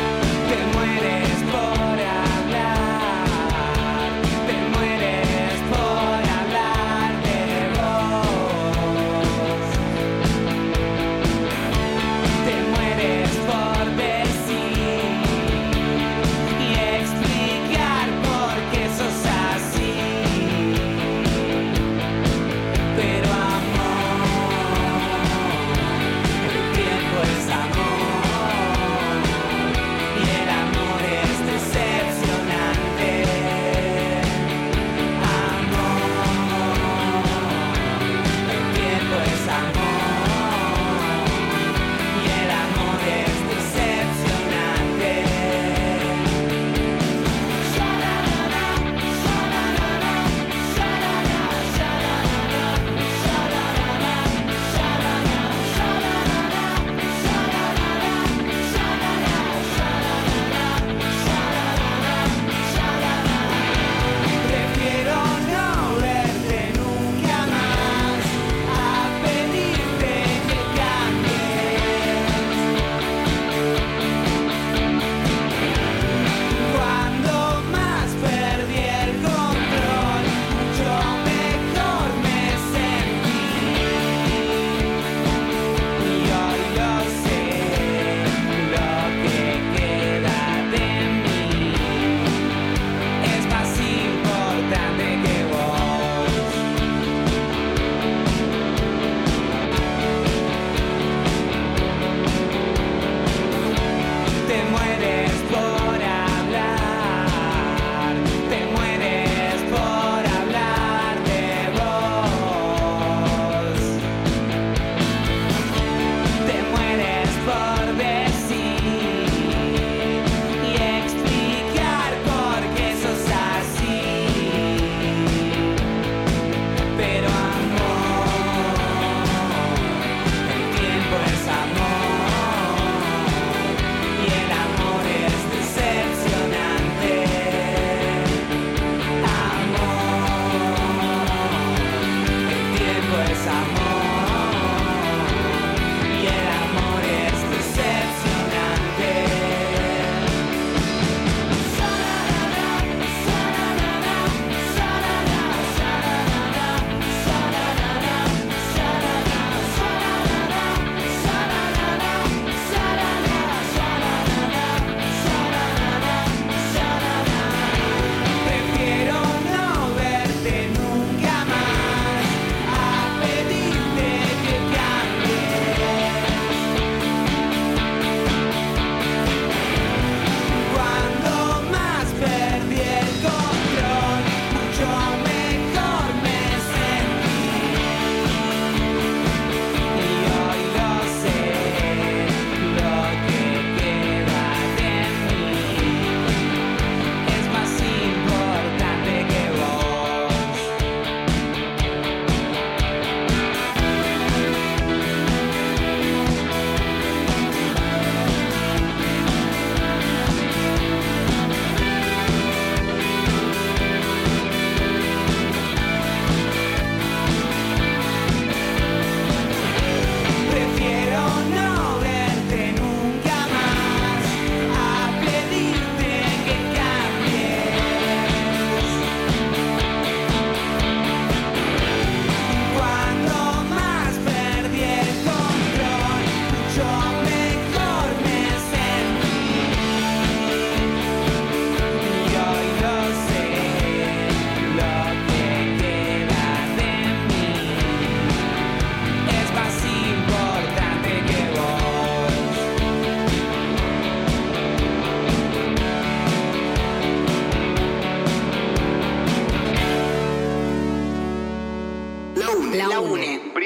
[SPEAKER 5] Te mueres por hablar. Te mueres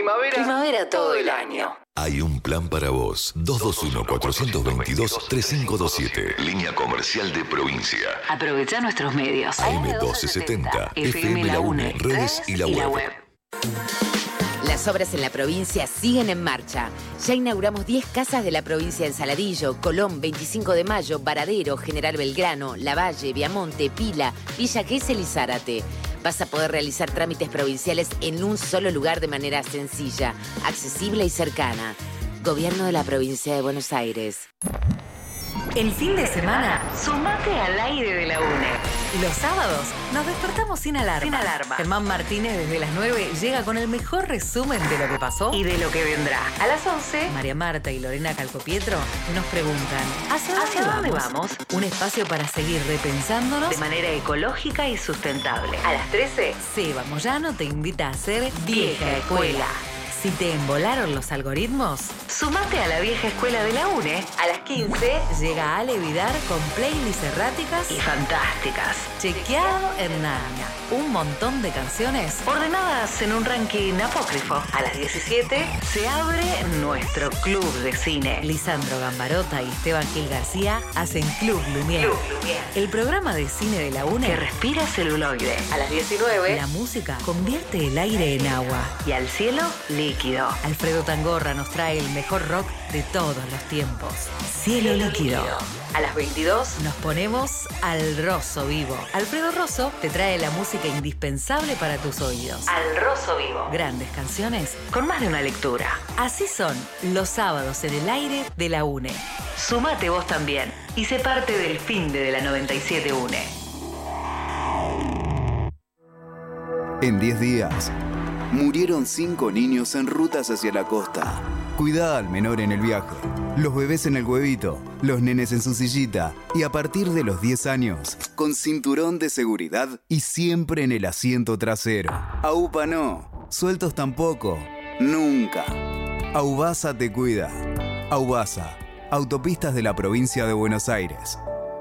[SPEAKER 6] Primavera. Primavera todo el año.
[SPEAKER 8] Hay un plan para vos. dos dos uno, cuatro dos dos, tres cinco dos siete. Línea comercial de provincia.
[SPEAKER 6] Aprovecha nuestros medios.
[SPEAKER 8] A M doce setenta, F M La UNE, redes y la web.
[SPEAKER 9] Las obras en la provincia siguen en marcha. Ya inauguramos diez casas de la provincia en Saladillo, Colón, veinticinco de mayo, Varadero, General Belgrano, Lavalle, Viamonte, Pila, Villa Gesell y Zárate. Vas a poder realizar trámites provinciales en un solo lugar de manera sencilla, accesible y cercana. Gobierno de la Provincia de Buenos Aires.
[SPEAKER 6] El fin de semana, sumate al aire de la UNE. Los sábados nos despertamos sin alarma. Sin alarma. Germán Martínez desde las nueve llega con el mejor resumen de lo que pasó y de lo que vendrá. A las once, María Marta y Lorena Calcopietro nos preguntan ¿hacia dónde, ¿Hacia dónde vamos? vamos? Un espacio para seguir repensándonos de manera ecológica y sustentable. A las trece, Seba Moyano te invita a ser Vieja Escuela. Si te embolaron los algoritmos, sumate a la Vieja Escuela de la UNE. A las quince llega Ale Vidar con playlists erráticas y fantásticas. Chequeado en nada. Un montón de canciones ordenadas en un ranking apócrifo. A las diecisiete se abre nuestro club de cine. Lisandro Gambarota y Esteban Gil García hacen Club Lumière. Club Lumière. El programa de cine de la UNE que respira celuloide. A las diecinueve la música convierte el aire en agua y al cielo líquido. Alfredo Tangorra nos trae el mejor rock de todos los tiempos. Cielo, cielo líquido. líquido. A las veintidós nos ponemos al Rosso Vivo. Alfredo Rosso te trae la música indispensable para tus oídos. Al Rosso Vivo. Grandes canciones con más de una lectura. Así son los sábados en el aire de la UNE. Sumate vos también y sé parte del fin de la noventa y siete UNE.
[SPEAKER 10] En diez días, murieron cinco niños en rutas hacia la costa. Cuidá al menor en el viaje. Los bebés en el huevito, los nenes en su sillita y a partir de los diez años, con cinturón de seguridad y siempre en el asiento trasero. AUPA no, sueltos tampoco, nunca. Aubasa te cuida. Aubasa, Autopistas de la Provincia de Buenos Aires.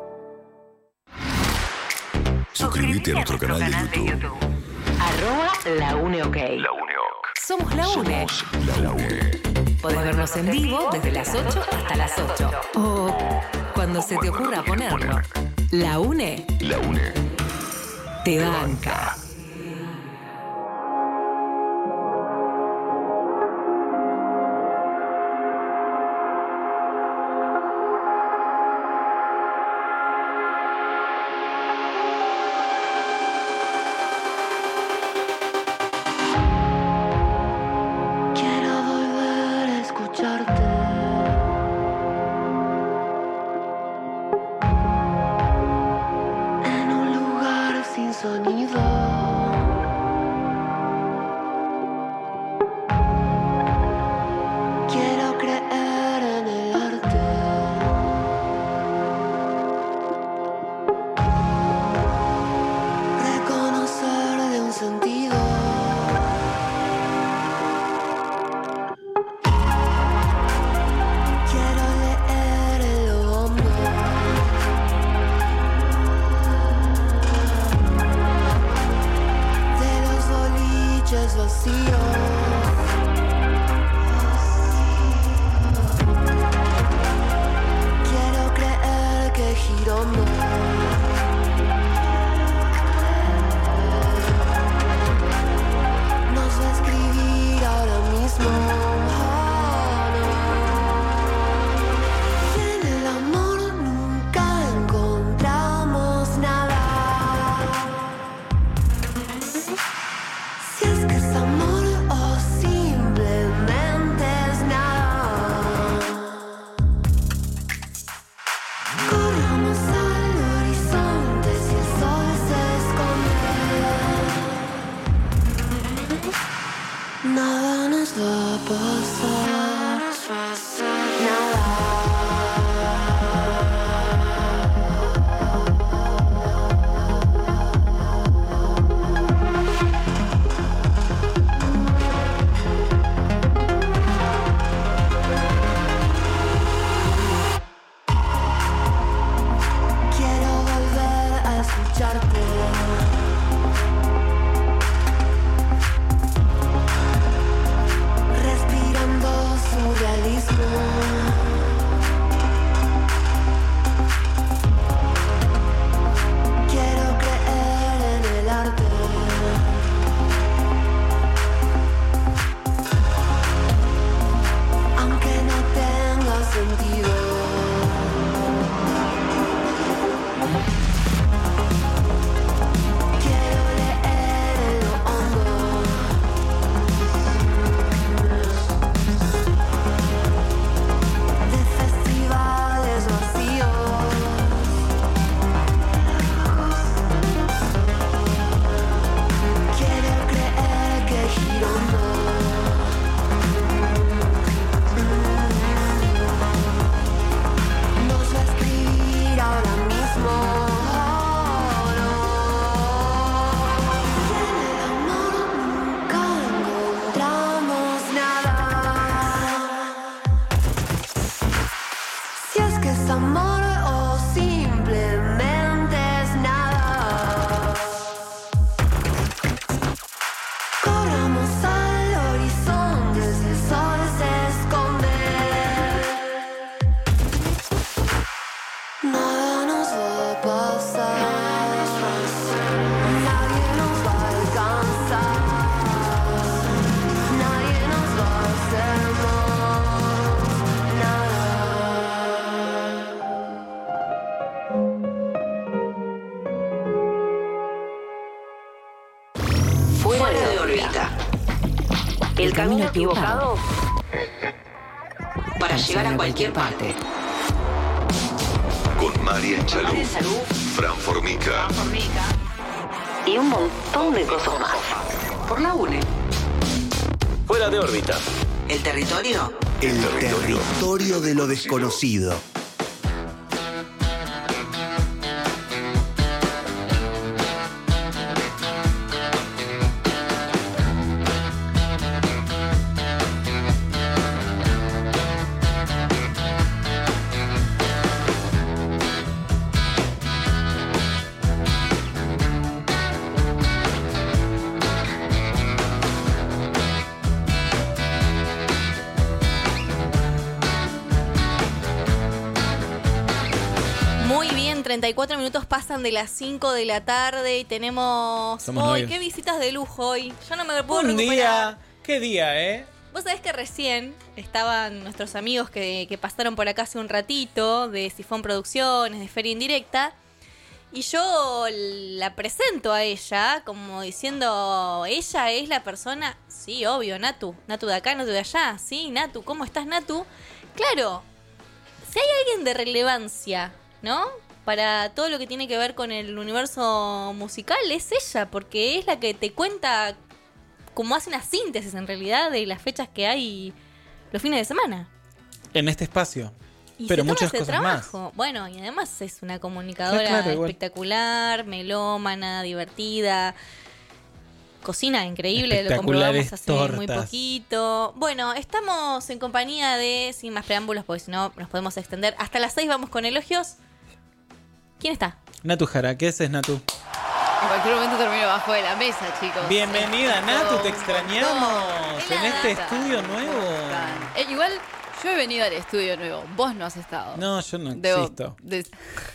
[SPEAKER 8] Suscríbete a nuestro canal de YouTube.
[SPEAKER 6] Arroba La UNE OK.
[SPEAKER 8] La UNE OK.
[SPEAKER 6] Somos La UNE.
[SPEAKER 8] Somos la UNE.
[SPEAKER 6] Podés vernos en vivo desde las ocho hasta las ocho. O cuando se te ocurra ponerlo. La UNE.
[SPEAKER 8] La UNE.
[SPEAKER 6] Te banca.
[SPEAKER 11] En un lugar sin sonido. sentido. Quiero leer en lo hondo de festivales vacíos. Quiero creer que Girondo nos va a escribir ahora mismo. Y en el amor nunca encontramos nada. Si es que es amor o simplemente es nada. Corramos al horizonte, el sol se esconde. Nada nos va a pasar, nadie nos va a alcanzar, nadie nos va a hacer más nada.
[SPEAKER 6] Fuera de órbita. El camino equivocado para llegar a cualquier parte.
[SPEAKER 8] Con Marian Chalú,
[SPEAKER 6] Marian Chalú,
[SPEAKER 8] Fran Formica
[SPEAKER 6] y un montón de cosas más. Por la UNE.
[SPEAKER 7] Fuera de órbita.
[SPEAKER 6] El territorio.
[SPEAKER 12] El territorio de lo desconocido.
[SPEAKER 3] Muy bien, treinta y cuatro minutos pasan de las cinco de la tarde y tenemos
[SPEAKER 2] Somos
[SPEAKER 3] hoy,
[SPEAKER 2] novios.
[SPEAKER 3] qué visitas de lujo hoy. Yo no me puedo
[SPEAKER 2] Un
[SPEAKER 3] recuperar.
[SPEAKER 2] día. ¿Qué día, eh?
[SPEAKER 3] Vos sabés que recién estaban nuestros amigos que, que pasaron por acá hace un ratito, de Sifón Producciones, de Feria Indirecta, y yo la presento a ella como diciendo, ella es la persona, sí, obvio, Natu, Natu de acá, Natu de allá, sí, Natu, ¿cómo estás, Natu? Claro, si hay alguien de relevancia, ¿no? Para todo lo que tiene que ver con el universo musical, es ella, porque es la que te cuenta, como hace una síntesis en realidad de las fechas que hay los fines de semana.
[SPEAKER 2] En este espacio.
[SPEAKER 3] Y
[SPEAKER 2] Pero
[SPEAKER 3] se toma
[SPEAKER 2] muchas
[SPEAKER 3] ese
[SPEAKER 2] cosas
[SPEAKER 3] trabajo.
[SPEAKER 2] más.
[SPEAKER 3] Bueno, y además es una comunicadora
[SPEAKER 2] Sí, claro, igual.
[SPEAKER 3] espectacular, melómana, divertida. Cocina increíble, lo
[SPEAKER 2] Espectaculares
[SPEAKER 3] comprobamos hace muy
[SPEAKER 2] tortas.
[SPEAKER 3] poquito. Bueno, estamos en compañía de, sin más preámbulos, porque si no nos podemos extender. Hasta las seis vamos con elogios. ¿Quién está?
[SPEAKER 2] Natu Jara, ¿qué haces, Natu?
[SPEAKER 13] En cualquier momento termino bajo de la mesa, chicos.
[SPEAKER 2] Bienvenida, Natu, te extrañamos
[SPEAKER 13] Qué
[SPEAKER 2] en este
[SPEAKER 13] lata.
[SPEAKER 2] estudio nuevo.
[SPEAKER 13] Eh, igual yo he venido al estudio nuevo. Vos no has estado.
[SPEAKER 2] No, yo no
[SPEAKER 13] Debo,
[SPEAKER 2] existo.
[SPEAKER 13] de-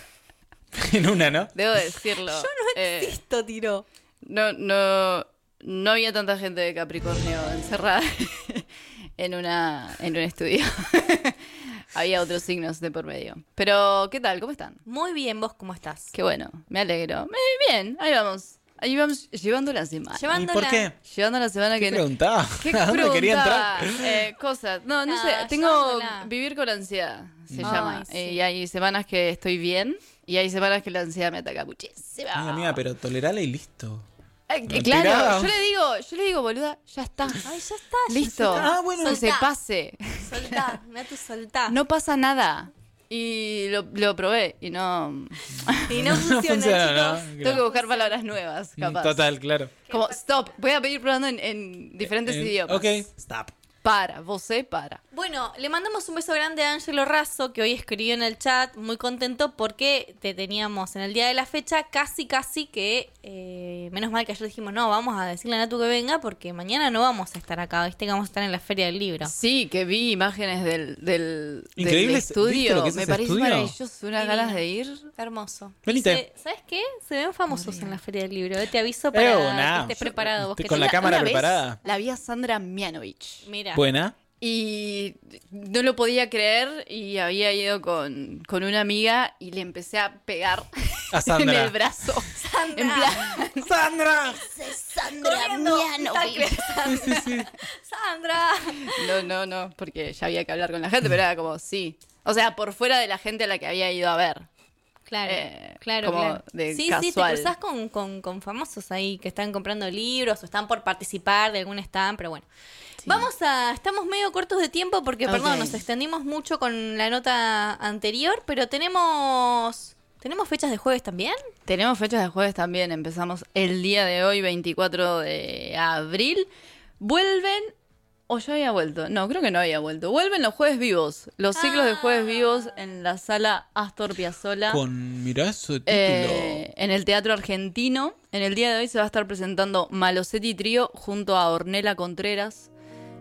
[SPEAKER 2] En una, ¿no?
[SPEAKER 13] debo decirlo.
[SPEAKER 3] Yo no existo, tiro.
[SPEAKER 13] No, no, no había tanta gente de Capricornio encerrada en una, en un estudio. Había otros signos de por medio. Pero, ¿qué tal? ¿Cómo están?
[SPEAKER 3] Muy bien, ¿vos cómo estás?
[SPEAKER 13] Qué bueno, me alegro. Eh, Bien, ahí vamos. Ahí vamos llevando la semana.
[SPEAKER 2] ¿Y por qué?
[SPEAKER 13] Llevando la semana
[SPEAKER 2] ¿Qué
[SPEAKER 13] que...
[SPEAKER 2] preguntaba?
[SPEAKER 13] ¿Qué
[SPEAKER 2] ¿A dónde quería
[SPEAKER 13] preguntaba?
[SPEAKER 2] entrar?
[SPEAKER 13] Eh, cosas. No, no
[SPEAKER 3] Ah,
[SPEAKER 13] sé. Tengo
[SPEAKER 3] llevándola.
[SPEAKER 13] vivir con ansiedad, se
[SPEAKER 3] Ay,
[SPEAKER 13] llama.
[SPEAKER 3] sí.
[SPEAKER 13] Eh, y hay semanas que estoy bien y hay semanas que la ansiedad me ataca muchísimo.
[SPEAKER 2] Ay, amiga, pero tolerala y listo.
[SPEAKER 13] Ay, que
[SPEAKER 2] No,
[SPEAKER 13] claro,
[SPEAKER 2] tirá.
[SPEAKER 13] yo le digo, yo le digo, boluda, ya está.
[SPEAKER 3] Ay, ya está. ya
[SPEAKER 13] Listo.
[SPEAKER 3] está.
[SPEAKER 2] Ah, bueno.
[SPEAKER 13] Que se
[SPEAKER 3] Soltá.
[SPEAKER 13] pase.
[SPEAKER 3] Soltá, Natu, soltá.
[SPEAKER 13] No pasa nada. Y lo, lo probé y no.
[SPEAKER 3] Y no
[SPEAKER 2] No
[SPEAKER 3] funciona,
[SPEAKER 2] funciona,
[SPEAKER 3] chicos.
[SPEAKER 2] ¿no?
[SPEAKER 13] Tengo que buscar palabras nuevas, capaz.
[SPEAKER 2] Total, claro.
[SPEAKER 13] Como, stop. Voy a pedir probando en, en diferentes
[SPEAKER 2] Eh,
[SPEAKER 13] idiomas.
[SPEAKER 2] Ok, stop.
[SPEAKER 13] Para, vos sé, para.
[SPEAKER 3] Bueno, le mandamos un beso grande a Ángelo Razo, que hoy escribió en el chat, muy contento porque te teníamos en el día de la fecha, casi, casi que, eh, menos mal que ayer dijimos, no, vamos a decirle a Natu que venga, porque mañana no vamos a estar acá, viste que vamos a estar en la Feria del Libro.
[SPEAKER 13] Sí, que vi imágenes del, del,
[SPEAKER 2] Increíble,
[SPEAKER 13] del
[SPEAKER 2] ¿viste
[SPEAKER 13] estudio.
[SPEAKER 2] lo que es
[SPEAKER 13] Me
[SPEAKER 2] ese
[SPEAKER 13] parece
[SPEAKER 2] estudio?
[SPEAKER 13] maravilloso, unas
[SPEAKER 3] Divino.
[SPEAKER 13] ganas de ir.
[SPEAKER 3] Hermoso.
[SPEAKER 2] Venite.
[SPEAKER 3] Y se- ¿Sabes qué? Se ven famosos en la Feria del Libro, eh, te aviso para
[SPEAKER 2] Eh,
[SPEAKER 3] que
[SPEAKER 2] nah,
[SPEAKER 3] estés
[SPEAKER 2] yo-
[SPEAKER 3] preparado. Vos
[SPEAKER 2] estoy
[SPEAKER 3] que
[SPEAKER 2] con
[SPEAKER 3] te-
[SPEAKER 2] la cámara
[SPEAKER 13] Una vez
[SPEAKER 2] preparada.
[SPEAKER 13] La vi a Sandra Mianovich.
[SPEAKER 3] Mira.
[SPEAKER 2] Buena.
[SPEAKER 13] Y no lo podía creer y había ido con, con una amiga y le empecé a pegar
[SPEAKER 2] A Sandra.
[SPEAKER 13] en el brazo.
[SPEAKER 3] ¡Sandra!
[SPEAKER 13] En plan,
[SPEAKER 2] ¡Sandra!
[SPEAKER 3] ¡Sandra Mianovic!
[SPEAKER 2] Sí, sí, sí.
[SPEAKER 3] ¡Sandra!
[SPEAKER 13] no, no, no, porque ya había que hablar con la gente, pero era como, sí. O sea, por fuera de la gente a la que había ido a ver.
[SPEAKER 3] Claro,
[SPEAKER 13] Eh,
[SPEAKER 3] claro,
[SPEAKER 13] como
[SPEAKER 3] claro.
[SPEAKER 13] de
[SPEAKER 3] sí, sí, te
[SPEAKER 13] casual.
[SPEAKER 3] cruzás con, con, con famosos ahí que están comprando libros o están por participar de algún stand, pero bueno. Vamos a... Estamos medio cortos de tiempo porque,
[SPEAKER 13] Ok.
[SPEAKER 3] perdón, nos extendimos mucho con la nota anterior, pero tenemos... ¿Tenemos fechas de jueves también?
[SPEAKER 13] Tenemos fechas de jueves también. Empezamos el día de hoy, veinticuatro de abril. Vuelven... ¿O ya había vuelto? No, creo que no había vuelto. Vuelven los jueves vivos. Los ciclos de jueves vivos en la sala Astor Piazzolla.
[SPEAKER 2] Con, mirá su título.
[SPEAKER 13] Eh, en el Teatro Argentino. En el día de hoy se va a estar presentando Malosetti Trío junto a Ornella Contreras.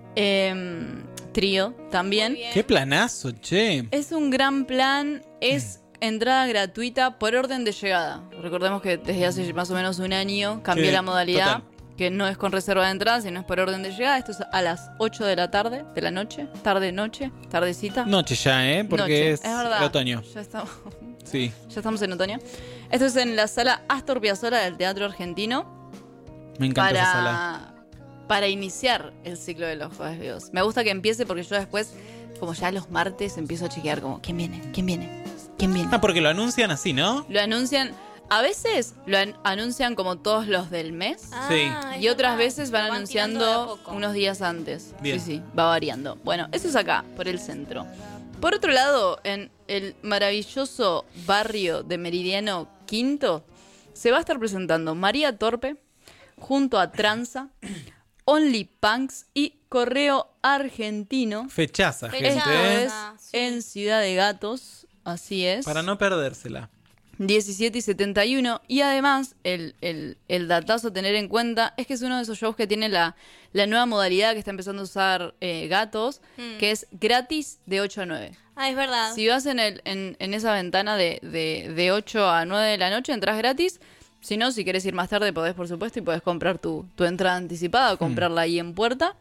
[SPEAKER 13] Eh, trío también.
[SPEAKER 2] Qué planazo, che.
[SPEAKER 13] Es un gran plan. Es entrada gratuita por orden de llegada. Recordemos que desde hace más o menos un año cambió
[SPEAKER 2] Sí,
[SPEAKER 13] la modalidad.
[SPEAKER 2] total.
[SPEAKER 13] Que no es con reserva de entrada, sino es por orden de llegada. Esto es a las ocho de la tarde, de la noche. Tarde-noche, tardecita.
[SPEAKER 2] Noche ya, ¿eh? Porque
[SPEAKER 13] Noche,
[SPEAKER 2] es,
[SPEAKER 13] verdad.
[SPEAKER 2] otoño.
[SPEAKER 13] Ya estamos,
[SPEAKER 2] Sí.
[SPEAKER 13] ya estamos en otoño. Esto es en la sala Astor Piazzolla del Teatro Argentino.
[SPEAKER 2] Me encanta
[SPEAKER 13] para,
[SPEAKER 2] esa sala.
[SPEAKER 13] para iniciar el ciclo de los jueves vivos. Me gusta que empiece porque yo después, como ya los martes, empiezo a chequear como, ¿quién viene? ¿Quién viene? ¿Quién viene?
[SPEAKER 2] Ah, porque lo anuncian así, ¿no?
[SPEAKER 13] Lo anuncian, a veces lo an- anuncian como todos los del mes.
[SPEAKER 2] Sí.
[SPEAKER 13] Y otras veces van
[SPEAKER 3] Van tirando de a
[SPEAKER 13] anunciando
[SPEAKER 3] poco.
[SPEAKER 13] unos días antes.
[SPEAKER 2] Bien.
[SPEAKER 13] Sí, sí, va variando. Bueno, eso es acá, por el centro. Por otro lado, en el maravilloso barrio de Meridiano Quinto, se va a estar presentando María Torpe junto a Tranza, Only Punks y Correo Argentino.
[SPEAKER 2] Fechaza, gente.
[SPEAKER 13] Esto
[SPEAKER 2] ¿eh?
[SPEAKER 13] es en Ciudad de Gatos, así es.
[SPEAKER 2] Para no perdérsela.
[SPEAKER 13] diecisiete y setenta y uno. Y además, el, el, el datazo a tener en cuenta es que es uno de esos shows que tiene la, la nueva modalidad que está empezando a usar eh, Gatos,
[SPEAKER 3] Mm.
[SPEAKER 13] que es gratis de ocho a nueve.
[SPEAKER 3] Ah, es verdad.
[SPEAKER 13] Si vas en, el, en, en esa ventana de, de, de ocho a nueve de la noche, entras gratis. Si no, si querés ir más tarde, podés, por supuesto, y podés comprar tu, tu entrada anticipada o comprarla ahí en puerta.